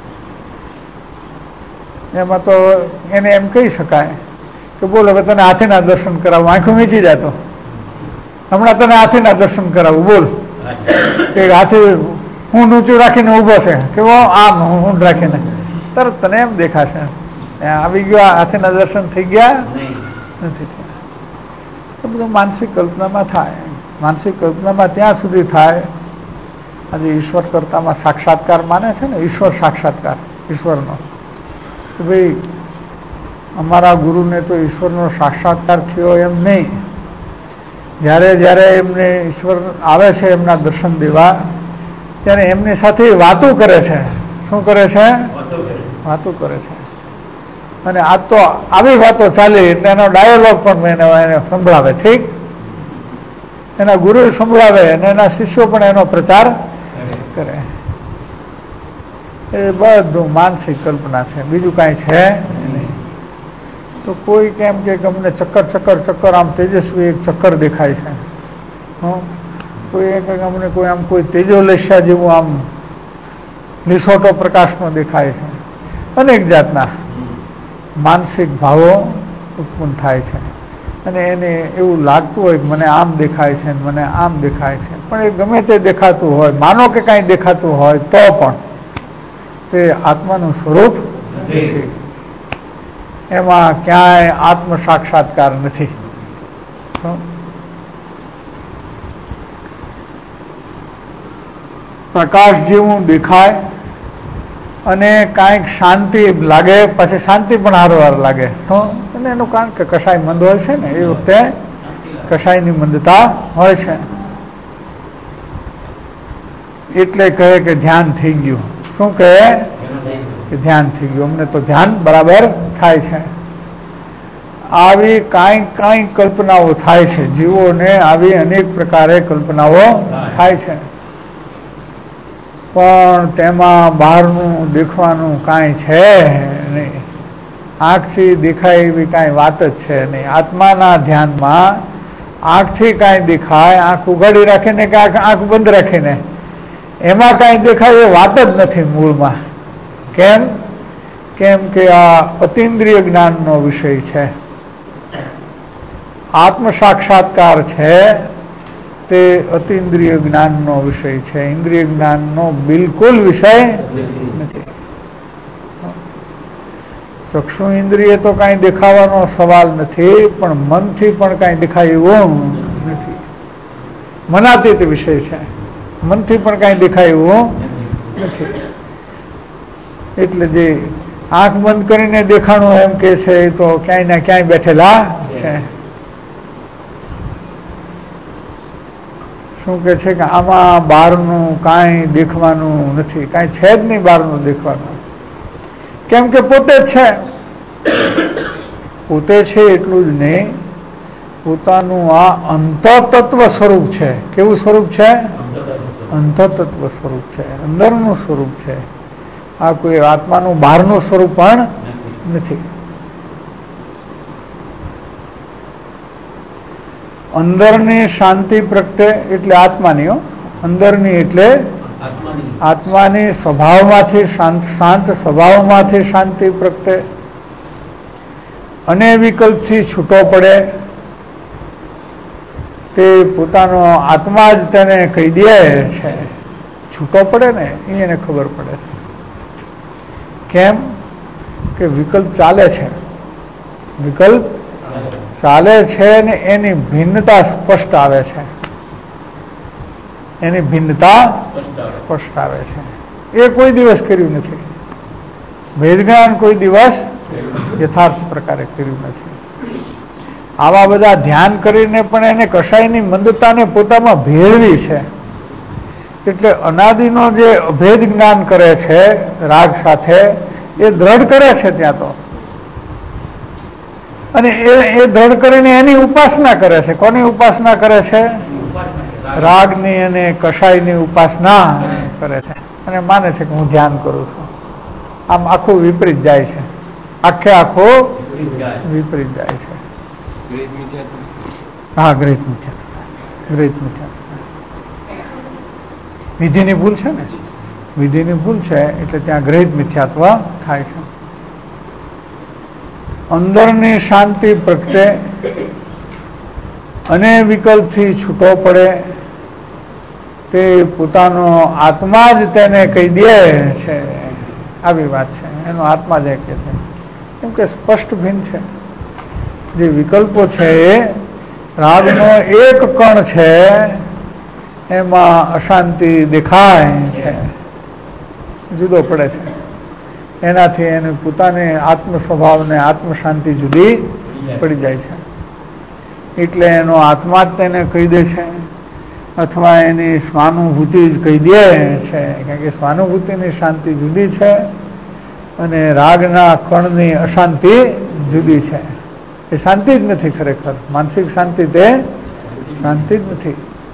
એમાં તો એને એમ કહી શકાય કે બોલ હવે તને હાથીના દર્શન કરાવું, આંખું મીચી જતો, હમણાં તને હાથીના દર્શન કરાવું, બોલ. કે હાથી હું ઊંચું રાખીને ઊભો છે કે આમ હું રાખીને, તરત તને એમ દેખાશે આવી ગયો, હાથીના દર્શન થઈ ગયા નથી થયા. એ બધું માનસિક કલ્પનામાં થાય. માનસિક કલ્પનામાં ત્યાં સુધી થાય, આજે ઈશ્વર કરતામાં સાક્ષાત્કાર માને છે ને, ઈશ્વર સાક્ષાત્કાર ઈશ્વરનો, કે ભાઈ અમારા ગુરુને તો ઈશ્વરનો સાક્ષાત્કાર થયો એમ નહીં. જ્યારે જ્યારે એમને ઈશ્વર આવે છે એમના દર્શન દેવા, ત્યારે એમની સાથે વાતો કરે છે. શું કરે છે? વાતો કરે છે. અને આ તો આવી વાતો ચાલી એટલે એનો ડાયલોગ પણ એને એને સંભળાવે. ઠીક, એના ગુરુ સંભળાવે અને એના શિષ્યો પણ એનો પ્રચાર કરે. એ બધું માનસિક કલ્પના છે, બીજું કાંઈ છે નહીં. તો કોઈ કેમ કે અમને ચક્કર ચક્કર ચક્કર આમ તેજસ્વી એક ચક્કર દેખાય છે. હં કોઈ એક અમને કોઈ આમ કોઈ તેજોલેશા જેવું આમ નિસોટો પ્રકાશનો દેખાય છે. અનેક જાતના માનસિક ભાવો ઉત્પન્ન થાય છે અને એને એવું લાગતું હોય કે મને આમ દેખાય છે મને આમ દેખાય છે. પણ એ ગમે તે દેખાતું હોય, માનો કે કાંઈ દેખાતું હોય તો પણ તે આત્માનું સ્વરૂપ નથી. એમાં ક્યાંય આત્મ સાક્ષાત્કાર નથી. પ્રકાશ જેવું દેખાય અને કાંઈક શાંતિ લાગે, પછી શાંતિ પણ હારવાર લાગે. અને એનું કારણ કે કશાય મંદ હોય છે ને, એ વખતે કશાયની મંદતા હોય છે. એટલે કહે કે ધ્યાન થઈ ગયું. શું કહે કે ધ્યાન થઈ ગયું, અમને તો ધ્યાન બરાબર થાય છે. આવી કાંઈક કાંઈક કલ્પનાઓ થાય છે. જીવોને આવી અનેક પ્રકારે કલ્પનાઓ થાય છે, પણ તેમાં બહારનું દેખવાનું કાંઈ છે નહીં. આંખથી દેખાય એવી કાંઈ વાત જ છે નહીં. આત્માના ધ્યાનમાં આંખથી કાંઈ દેખાય, આંખ ઉઘાડી રાખીને કે આંખ બંધ રાખીને, એમાં કાંઈ દેખાય એ વાત જ નથી મૂળમાં. કેમ કેમ કે આ અતિન્દ્રિય જ્ઞાનનો વિષય છે. આત્મ સાક્ષાત્કાર છે તે અતિન્દ્રિય જ્ઞાનનો વિષય છે, ઇન્દ્રિય જ્ઞાનનો બિલકુલ વિષય નથી. ચક્ષુ ઇન્દ્રિય તો કાંઈ દેખાવાનો સવાલ નથી, પણ મનથી પણ કાંઈ દેખાય એવું નથી. મનાતીત વિષય છે, મનથી પણ કાંઈ દેખાય એવું નથી. એટલે જે આંખ બંધ કરીને દેખાણું એમ કે છે એ તો ક્યાંય ને ક્યાંય બેઠેલા છે. શું કે છે કે આમાં બહારનું કાંઈ દેખવાનું નથી, કાંઈ છે જ નહીં બહારનું દેખવાનું. કેમ કે પોતે જ છે. પોતે છે એટલું જ નહીં, પોતાનું આ અંતતત્વ સ્વરૂપ છે. કેવું સ્વરૂપ છે? અંતતત્વ સ્વરૂપ છે, અંદરનું સ્વરૂપ છે. આ કોઈ આત્માનું બહારનું સ્વરૂપ પણ નથી. અંદરની શાંતિ પ્રગટે એટલે આત્માની, અંદરની એટલે આત્માની સ્વભાવમાંથી શાંત શાંત સ્વભાવમાંથી શાંતિ પ્રગટે અને વિકલ્પથી છૂટો પડે તે પોતાનો આત્મા જ તેને કહી દે છે. છૂટો પડે ને એને ખબર પડે છે. કેમ કે વિકલ્પ ચાલે છે, વિકલ્પ ચાલે છે ને એની ભિન્નતા સ્પષ્ટ આવે છે, એની ભિન્નતા સ્પષ્ટ આવે છે. એ કોઈ દિવસ કર્યું નથી. ભેદજ્ઞાન કોઈ દિવસ યથાર્થ પ્રકારે કર્યું નથી. આવા બધા ધ્યાન કરીને પણ એને કશાયની મંદતાને પોતામાં ભેળવી છે. એટલે અનાદિનો જે અભેદ જ્ઞાન કરે છે રાગ સાથે, એ દ્રઢ કરે છે ત્યાં તો. અને એ એ દ્રઢ કરીને એની ઉપાસના કરે છે. કોની ઉપાસના કરે છે? રાગની અને કષાયની ઉપાસના કરે છે. અને માને છે કે હું ધ્યાન કરું છું. આમ આખું વિપરીત જાય છે, આખે આખો વિપરીત જાય છે. હા, ગ્રહિત મિથ્યાત્વ, ગ્રહિત મિથ્યાત્વ. વિધિની ભૂલ છે ને, વિધિની ભૂલ છે એટલે ત્યાં ગ્રહિત મિથ્યાત્વ થાય છે. અંદરની શાંતિ પ્રગટે અને વિકલ્પથી છૂટો પડે તે પોતાનો આત્મા જ તેને કહી દે છે. આવી વાત છે. એનો આત્મા જ કહે છે. કેમ કે સ્પષ્ટ ભિન્ન છે. જે વિકલ્પો છે એ રાગનો એક કણ છે, એમાં અશાંતિ દેખાય છે, જુદો પડે છે. એનાથી એને પોતાની આત્મ સ્વભાવને આત્મ શાંતિ જુદી પડી જાય છે. એટલે એનો આત્મા જ તેને કહી દે છે, અથવા એની સ્વાનુભૂતિ જ કહી દે છે. કારણ કે સ્વાનુભૂતિની શાંતિ જુદી છે અને રાગના કણની અશાંતિ જુદી છે. એ શાંતિ જ નથી ખરેખર. માનસિક શાંતિ તે શાંતિ જ નથી.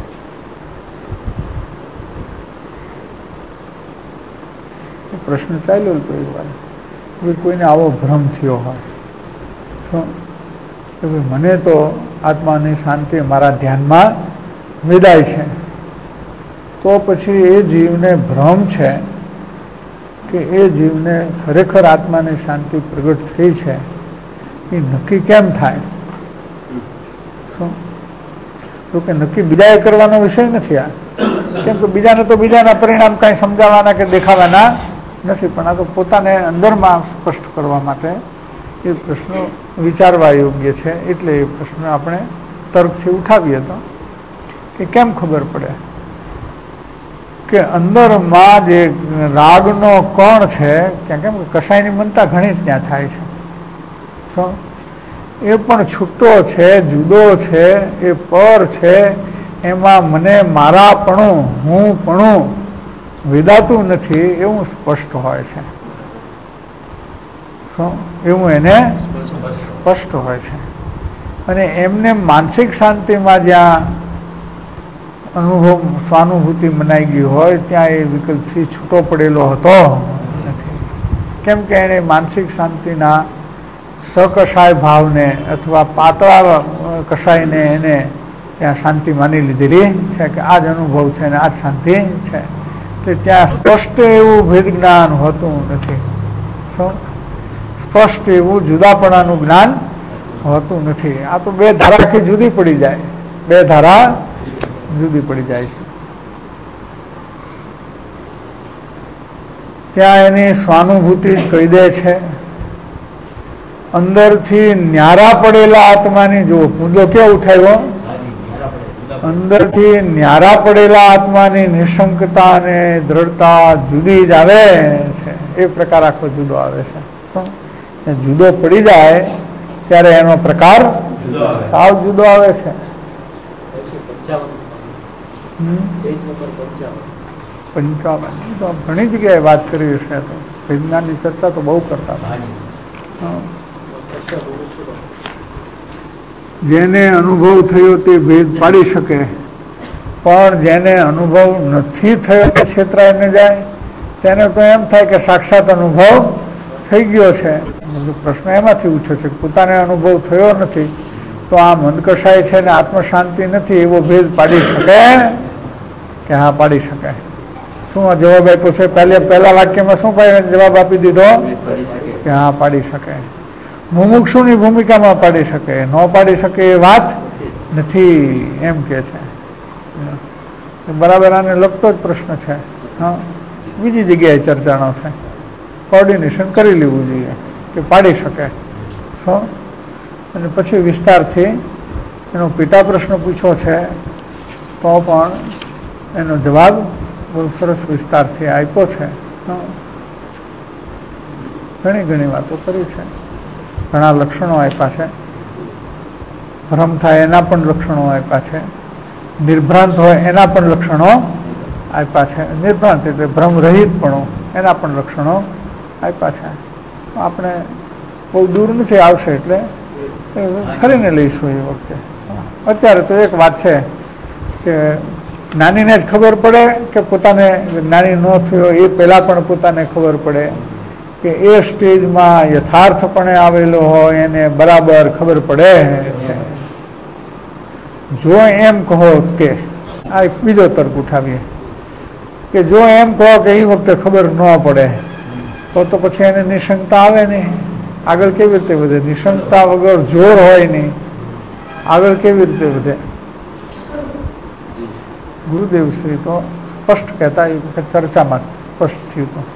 પ્રશ્ન ચાલ્યો હતો એક વાર, કોઈને આવો ભ્રમ થયો હોય શું કે ભાઈ મને તો આત્માની શાંતિ મારા ધ્યાનમાં વેદાય છે, તો પછી એ જીવને ભ્રમ છે કે એ જીવને ખરેખર આત્માની શાંતિ પ્રગટ થઈ છે એ નક્કી કેમ થાય? શું તો કે નક્કી બીજાએ કરવાનો વિષય નથી આ. કેમ કે બીજાને તો બીજાના પરિણામ કાંઈ સમજાવવાના કે દેખાવાના નથી, પણ આ તો પોતાને અંદરમાં સ્પષ્ટ કરવા માટે એ પ્રશ્નો વિચારવા યોગ્ય છે. એટલે એ પ્રશ્ન આપણે તર્કથી ઉઠાવીએ તો કે કેમ ખબર પડે કે અંદરમાં જે રાગનો કણ છે, ક્યાં કેમ કે કસાયની મનતા ઘણી જ ત્યાં થાય છે, શું એ પણ છૂટો છે, જુદો છે, એ પર છે. એમાં મને મારાપણું, હું પણું વેદાતું નથી એવું સ્પષ્ટ હોય છે. શું એવું એને સ્પષ્ટ હોય છે. અને એમને માનસિક શાંતિમાં જ્યાં અનુભવ સ્વાનુભૂતિ મનાઈ ગઈ હોય ત્યાં એ વિકલ્પથી છૂટો પડેલો હતો નથી. કેમ કે એને માનસિક શાંતિના સકષાય ભાવને અથવા પાતળા કષાયને એને ત્યાં શાંતિ માની લીધેલી છે કે આ જ અનુભવ છે અને આ જ શાંતિ છે. કે ત્યાં સ્પષ્ટ એવું ભેદ જ્ઞાન હોતું નથી. શું સ્પષ્ટ એવું જુદાપણાનું જ્ઞાન હોતું નથી. આ તો બે ધારા આખી જુદી પડી જાય, બે ધારા જુદી પડી જાય છે. ત્યાં એની સ્વાનુભૂતિ જ કહી દે છે. અંદરથી ન્યારા પડેલા આત્માની, જો મુદ્દો ક્યાં ઉઠાવ્યો, અંદરથી ન્યારા પડેલા આત્માની નિશંકતા અને દ્રઢતા જુદી જ આવે છે. એ પ્રકાર આખો જુદો આવે છે. શું જુદો પડી જાય ત્યારે એનો પ્રકાર સાવ જુદો આવે છે. પંચાવન તો ઘણી જગ્યાએ વાત કરી છે. તો વિજ્ઞાનની ચર્ચા તો બહુ કરતા હતા. જેને અનુભવ થયો તે ભેદ પાડી શકે, પણ જેને અનુભવ નથી થયો તે છેતરાઈને જાય, તેને તો એમ થાય કે સાક્ષાત અનુભવ થઈ ગયો છે. પ્રશ્ન એમાંથી ઉઠ્યો છે કે પોતાને અનુભવ થયો નથી તો આ મંદકશાય છે ને આત્મશાંતિ નથી, એવો ભેદ પાડી શકે કે હા પાડી શકે. શું જવાબ આપ્યો છે? પહેલા પહેલા વાક્યમાં શું જવાબ આપી દીધો કે હા પાડી શકે. મુમુક્ષુની ભૂમિકામાં પાડી શકે, ન પાડી શકે એ વાત નથી એમ કે છે. બરાબર આને લગતો જ પ્રશ્ન છે. હા, બીજી જગ્યાએ ચર્ચાનો છે. કોર્ડિનેશન કરી લેવું જોઈએ કે પાડી શકે. શું અને પછી વિસ્તારથી એનો પેટા પ્રશ્ન પૂછ્યો છે તો પણ એનો જવાબ બહુ સરસ વિસ્તારથી આપ્યો છે. ઘણી ઘણી વાતો કરી છે, ઘણા લક્ષણો આપ્યા છે. ભ્રમ થાય એના પણ લક્ષણો આપ્યા છે, નિર્ભ્રાંત હોય એના પણ લક્ષણો આપ્યા છે. નિર્ભ્રાંત એટલે ભ્રમ રહિતપણું, એના પણ લક્ષણો આપ્યા છે. આપણે બહુ દૂર નથી આવશે એટલે ફરીને લઈશું એ વખતે. અત્યારે તો એક વાત છે કે જ્ઞાનીને જ ખબર પડે કે પોતાને જ્ઞાની ન થયો એ પહેલાં પણ પોતાને ખબર પડે કે એ સ્ટેજમાં યથાર્થપણે આવેલો હોય એને બરાબર ખબર પડે છે. જો એમ કહો કે આ એક બીજો તર્ક ઉઠાવીએ કે જો એમ કહો કે એ વખતે ખબર ન પડે તો તો પછી એને નિશંકતા આવે નહીં. આગળ કેવી રીતે વધે? નિશંકતા વગર જોર હોય નહીં, આગળ કેવી રીતે વધે? ગુરુદેવ શ્રી તો સ્પષ્ટ કહેતા, એ વખત ચર્ચામાં સ્પષ્ટ થયું હતું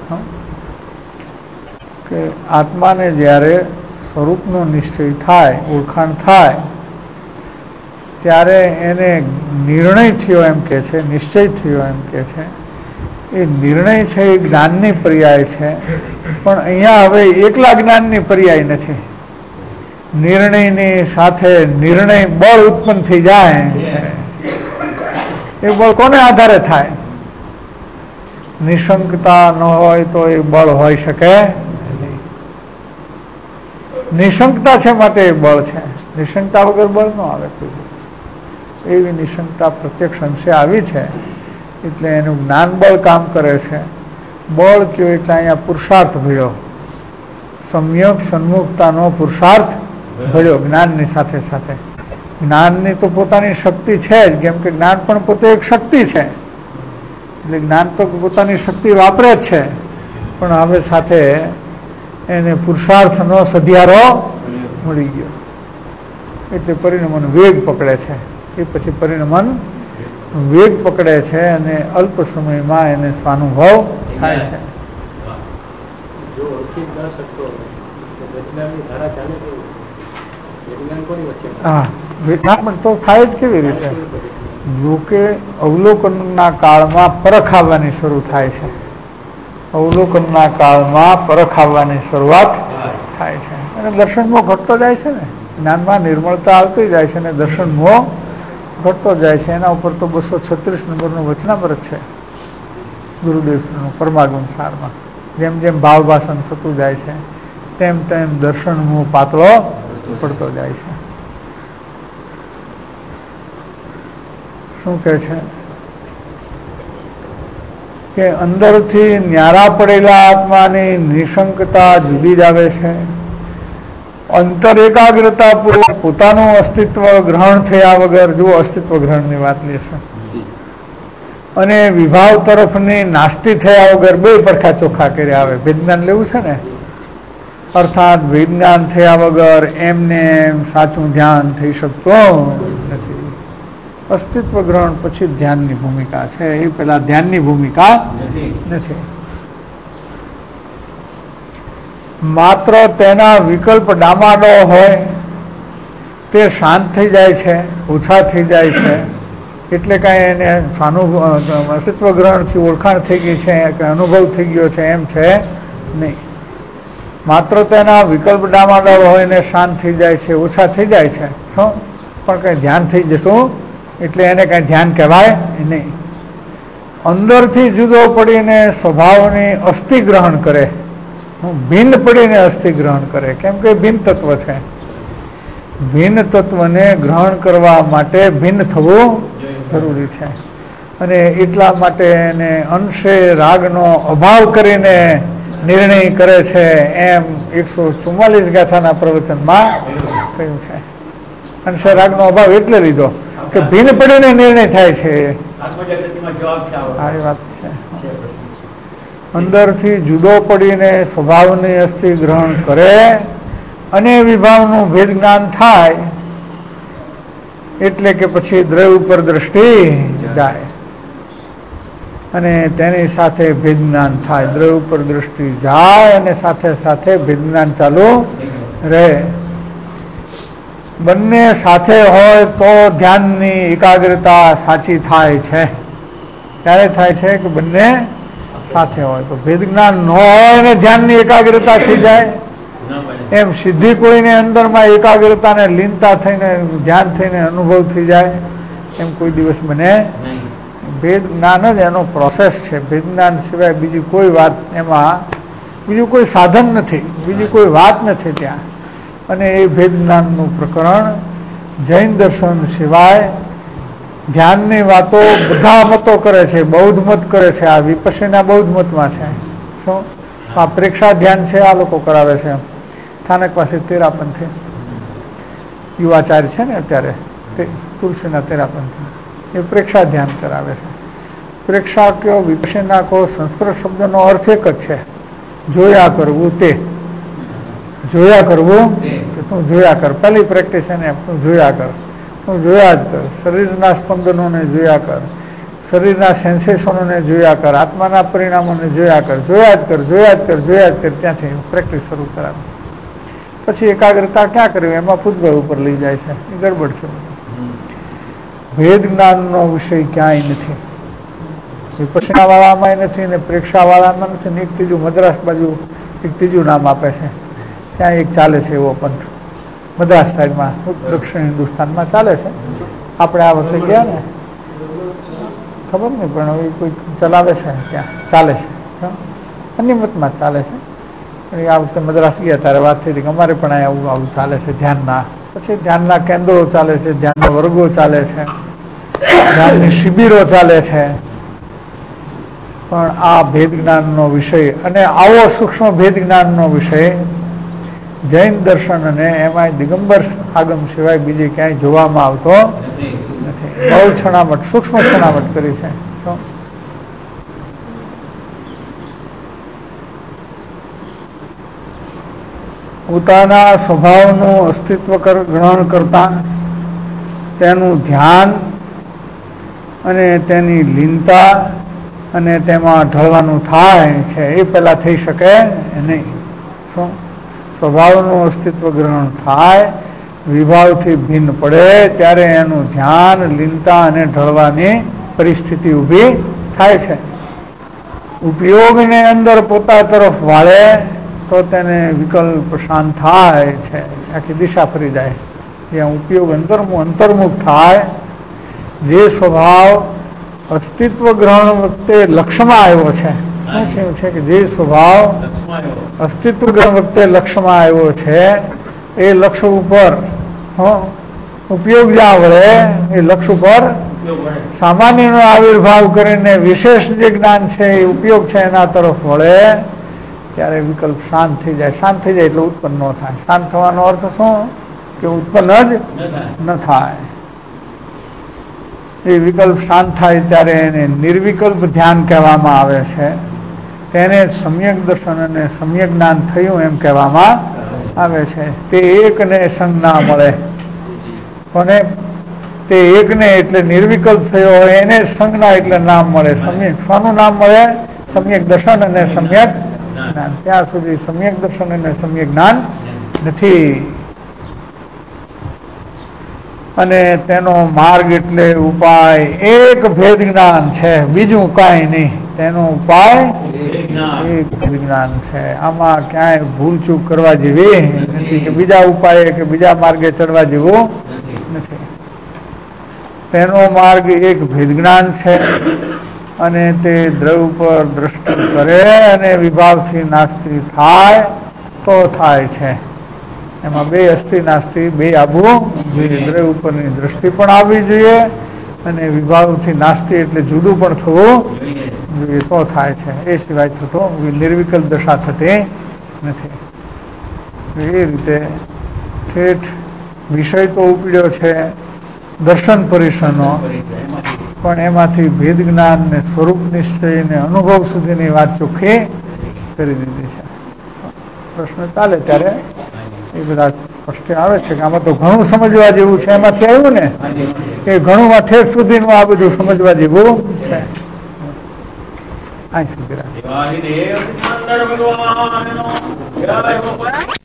કે આત્માને જ્યારે સ્વરૂપનો નિશ્ચય થાય, ઓળખાણ થાય, ત્યારે એને નિર્ણય થયો એમ કે છે, નિશ્ચય થયો એમ કે છે. એ નિર્ણય છે એ જ્ઞાનની પર્યાય છે, પણ અહીંયા હવે એકલા જ્ઞાનની પર્યાય નથી. નિર્ણયની સાથે નિર્ણય બળ ઉત્પન્ન થઈ જાય છે. એ બળ કોને આધારે થાય? નિશંકતા ન હોય તો એ બળ હોઈ શકે. નિશંકતા છે માટે એ બળ છે, નિશંકતા વગર બળ ન આવે કોઈ. એવી નિશંકતા પ્રત્યક્ષ અંશે આવી છે એટલે એનું જ્ઞાન બળ કામ કરે છે. બળ કયો એટલે અહીંયા પુરુષાર્થ ભળ્યો, સમ્યક સન્મુખતાનો પુરુષાર્થ ભળ્યો જ્ઞાનની સાથે સાથે. જ્ઞાનની તો પોતાની શક્તિ છે જ, કેમ કે જ્ઞાન પણ પોતે એક શક્તિ છે, એટલે જ્ઞાન તો પોતાની શક્તિ વાપરે જ છે, પણ હવે સાથે એને પુરુષાર્થનો સધિયારો મળી ગયો એટલે પરિણમન વેગ પકડે છે. એ પછી પરિણમન વેગ પકડે છે અને અલ્પ સમયમાં એને સ્વાનુભવ થાય છે. હા, વિજ્ઞાન તો થાય જ કેવી રીતે? જોકે અવલોકનના કાળમાં પરખ આવવાની શરૂ થાય છે. અવલોકનના કાળમાં પરખ આવવાની શરૂઆત થાય છે અને દર્શન મોહ ઘટતો જાય છે ને. જ્ઞાનમાં નિર્મળતા આવતી જાય છે અને દર્શન મોહ ઘટતો જાય છે. એના ઉપર તો બસો છત્રીસ નંબરનું વચનામૃત છે ગુરુદેવનું પરમાગમ સારમાં. જેમ જેમ ભાવ ભાષણ થતું જાય છે તેમ તેમ દર્શન મોહ પાતળો પડતો જાય છે. શું કહે છે કે અંદરથી ન્યારા પડેલા આત્માની નિશંકતા જુદી જ આવે છે. અંતર એકાગ્રતા પૂર્વક પોતાનું અસ્તિત્વ ગ્રહણ થયા વગર, જો અસ્તિત્વ ગ્રહણની વાત લેશે, અને વિભાવ તરફની નાસ્તી થયા વગર બે પડખા ચોખ્ખા કર્યા આવે. વિજ્ઞાન લેવું છે ને, અર્થાત વિજ્ઞાન થયા વગર એમને એમ સાચું ધ્યાન થઈ શકતું નથી. અસ્તિત્વ ગ્રહણ પછી ધ્યાનની ભૂમિકા છે, એ પેલા ધ્યાનની ભૂમિકા નથી. માત્ર તેના વિકલ્પ ડામાડો હોય તે શાંત થઈ જાય છે, ઓછા થઈ જાય છે, એટલે કાંઈ એને સાનુભ અસ્તિત્વ ગ્રહણથી ઓળખાણ થઈ ગઈ છે કે અનુભવ થઈ ગયો છે એમ છે નહીં. માત્ર તેના વિકલ્પ ડામાડોળ હોય ને શાંત થઈ જાય છે, ઓછા થઈ જાય છે, શું પણ કંઈ ધ્યાન થઈ જશું એટલે એને કાંઈ ધ્યાન કહેવાય નહીં. અંદરથી જુદો પડીને સ્વભાવની અસ્થિ ગ્રહણ કરે, ભિન્ન પડીને અસ્થિ ગ્રહણ કરે, કેમ કે ભિન્ન તત્વ છે. ભિન્ન તત્વને ગ્રહણ કરવા માટે ભિન્ન થવું જરૂરી છે, અને એટલા માટે એને અંશે રાગનો અભાવ કરીને નિર્ણય કરે છે, એમ એકસો ચુમ્માલીસ ગાથાના પ્રવચનમાં કહ્યું છે. અંશે રાગનો અભાવ એટલે લીધો કે ભિન્ન પડીને નિર્ણય થાય છે. સારી વાત છે. અંદરથી જુદો પડીને સ્વભાવની અસ્થિ ગ્રહણ કરે અને વિભાવનું ભેદ જ્ઞાન થાય એટલે કે પછી દ્રવ્ય ઉપર દ્રષ્ટિ જાય અને તેની સાથે ભેદ જ્ઞાન થાય. દ્રવ્ય ઉપર દ્રષ્ટિ જાય અને સાથે સાથે ભેદ જ્ઞાન ચાલુ રહે. બંને સાથે હોય તો ધ્યાનની એકાગ્રતા સાચી થાય છે. ત્યારે થાય છે કે બંને સાથે હોય તો ભેદ જ્ઞાન ન હોય અને ધ્યાનની એકાગ્રતા થઈ જાય. એમ સિદ્ધિ કોઈને અંદરમાં એકાગ્રતાને લીનતા થઈને ધ્યાન થઈને અનુભવ થઈ જાય એમ કોઈ દિવસ બને. ભેદ જ્ઞાન જ એનો પ્રોસેસ છે. ભેદ જ્ઞાન સિવાય બીજી કોઈ વાત એમાં, બીજું કોઈ સાધન નથી, બીજી કોઈ વાત નથી ત્યાં. અને એ ભેદ જ્ઞાનનું પ્રકરણ જૈન દર્શન સિવાય ધ્યાનની વાતો બધા મતો કરે છે. બૌદ્ધ મત કરે છે, આ વિપસ્સીના બૌદ્ધ મતમાં છે. શું આ પ્રેક્ષા ધ્યાન છે, આ લોકો કરાવે છે. સ્થાનક પાસે તેરાપંથી યુવાચાર્ય છે ને અત્યારે તે તુલસીના તેરાપંથી એ પ્રેક્ષા ધ્યાન કરાવે છે. પ્રેક્ષા કયો વિપસ્સીના કહો, સંસ્કૃત શબ્દનો અર્થ એક જ છે, જોયા કરવું. તે જોયા કરવું કે તું જોયા કર. પહેલી પ્રેક્ટિસ એને તું જોયા કર, તું જોયા જ કર. શરીરના સ્પંદનોને જોયા કર, શરીરના સેન્સેશનોને જોયા કર, આત્માના પરિણામોને જોયા કર, જોયા જ કર, જોયા જ કર, જોયા જ કર. ત્યાંથી પ્રેક્ટિસ શરૂ કરાવે. પછી એકાગ્રતા ક્યાં કરવી એમાં ફૂટબોલ ઉપર લઈ જાય છે, એ ગડબડ છે. ભેદ જ્ઞાનનો વિષય ક્યાંય નથી, વિપસ્સના વાળામાં નથી ને પ્રેક્ષા વાળામાં નથી ને એક ત્રીજું મદ્રાસ બાજુ એક ત્રીજું નામ આપે છે, ત્યાં એક ચાલે છે એવો પંથ મદ્રાસ સાઈડમાં, દક્ષિણ હિન્દુસ્તાનમાં ચાલે છે. આપણે આ વખતે ગયા ને ખબર નહીં પણ હવે કોઈ ચલાવે છે ત્યાં ચાલે છે, અનિયમિતમાં જ ચાલે છે. આ વખતે મદ્રાસ ગયા ત્યારે વાત થઈ હતી કે અમારે પણ અહીંયા આવું આવું ચાલે છે ધ્યાનના. પછી ધ્યાનના કેન્દ્રો ચાલે છે, ધ્યાનના વર્ગો ચાલે છે, ધ્યાનની શિબિરો ચાલે છે. પણ આ ભેદ જ્ઞાનનો વિષય અને આવો સૂક્ષ્મ ભેદ જ્ઞાનનો વિષય જૈન દર્શન અને એમાં દિગંબર આગમ સિવાય બીજે ક્યાંય જોવામાં આવતો નથી. બહુ છણામટ, સૂક્ષ્મ છણામટ કરી છે. શું પોતાના સ્વભાવનું અસ્તિત્વ ગ્રહણ કરતા તેનું ધ્યાન અને તેની લીનતા અને તેમાં ઢળવાનું થાય છે એ પહેલાં થઈ શકે નહીં. શું સ્વભાવનું અસ્તિત્વ ગ્રહણ થાય, વિભાવથી ભિન્ન પડે ત્યારે એનું ધ્યાન, લીનતા અને ઢળવાની પરિસ્થિતિ ઊભી થાય છે. ઉપયોગને અંદર પોતા તરફ વાળે તો તેને વિકલ્પ શાંત થાય છે, આખી દિશા ફરી જાય. જ્યાં ઉપયોગ અંતર્મુખ અંતર્મુખ થાય, જે સ્વભાવ અસ્તિત્વ ગ્રહણ વખતે લક્ષ્યમાં આવ્યો છે, શું થયું છે કે જે સ્વભાવ અસ્તિત્વ ગ્રહણ વખતે લક્ષ્યમાં આવ્યો છે એ લક્ષ્ય ઉપર ઉપયોગ જ્યાં વળે એ લક્ષ્ય ઉપર સામાન્યનો આવિર્ભાવ કરીને વિશેષ જે જ્ઞાન છે એ ઉપયોગ છે એના તરફ વળે ત્યારે વિકલ્પ શાંત થઈ જાય. શાંત થઈ જાય એટલે ઉત્પન્ન ન થાય. શાંત થવાનો અર્થ શું કે ઉત્પન્ન જ ન થાય. એ વિકલ્પ શાંત થાય ત્યારે એને નિર્વિકલ્પ ધ્યાન કહેવામાં આવે છે. તેને સમ્યક દર્શન અને સમ્યક જ્ઞાન થયું એમ કહેવામાં આવે છે. તે એકને સંગ ના મળે, કોને? તે એકને એટલે નિર્વિકલ્પ થયો હોય એને સંજ્ઞા એટલે નામ મળે. સમ્યક શાનું નામ મળે? સમ્યક દર્શન અને સમ્યક જ્ઞાન. ત્યાં સુધી સમ્યક દર્શન અને સમ્યક જ્ઞાન નથી. અને તેનો માર્ગ એટલે ઉપાય એક ભેદ જ્ઞાન છે, બીજું કાંઈ નહીં. તેનો ઉપાય એક ભેદ જ્ઞાન છે. આમાં ક્યાંય ભૂલચૂક કરવા જેવી નથી કે બીજા ઉપાય કે બીજા માર્ગે ચડવા જેવું નથી. તેનો માર્ગ એક ભેદ જ્ઞાન છે અને તે દ્રવ્ય પર દ્રષ્ટિ કરે અને વિભાવથી નાસ્તિ થાય તો થાય છે. એમાં બે અસ્થિ નાસ્તિ બે આવવું જોઈએ. દ્રવ્ય ઉપરની દ્રષ્ટિ પણ આવવી જોઈએ અને વિભાવથી નાસ્તિ એટલે જુદું પણ થવું જોઈએ તો થાય છે. એ સિવાય થતો નિર્વિકલ્પ દશા થતી નથી. એ રીતે ઠેઠ વિષય તો ઉપડ્યો છે દર્શન પરિસરનો, પણ એમાંથી ભેદ જ્ઞાન ને સ્વરૂપ નિશ્ચય ને અનુભવ સુધીની વાત ચોખ્ખી કરી દીધી છે. પ્રશ્ન ચાલે ત્યારે એ બધા પ્રશ્ન આવે છે કે આમાં તો ઘણું સમજવા જેવું છે. એમાંથી આવ્યું ને એ ઘણું માં ઠેઠ સુધીનું આ બધું સમજવા જેવું છે. અહીં સુધી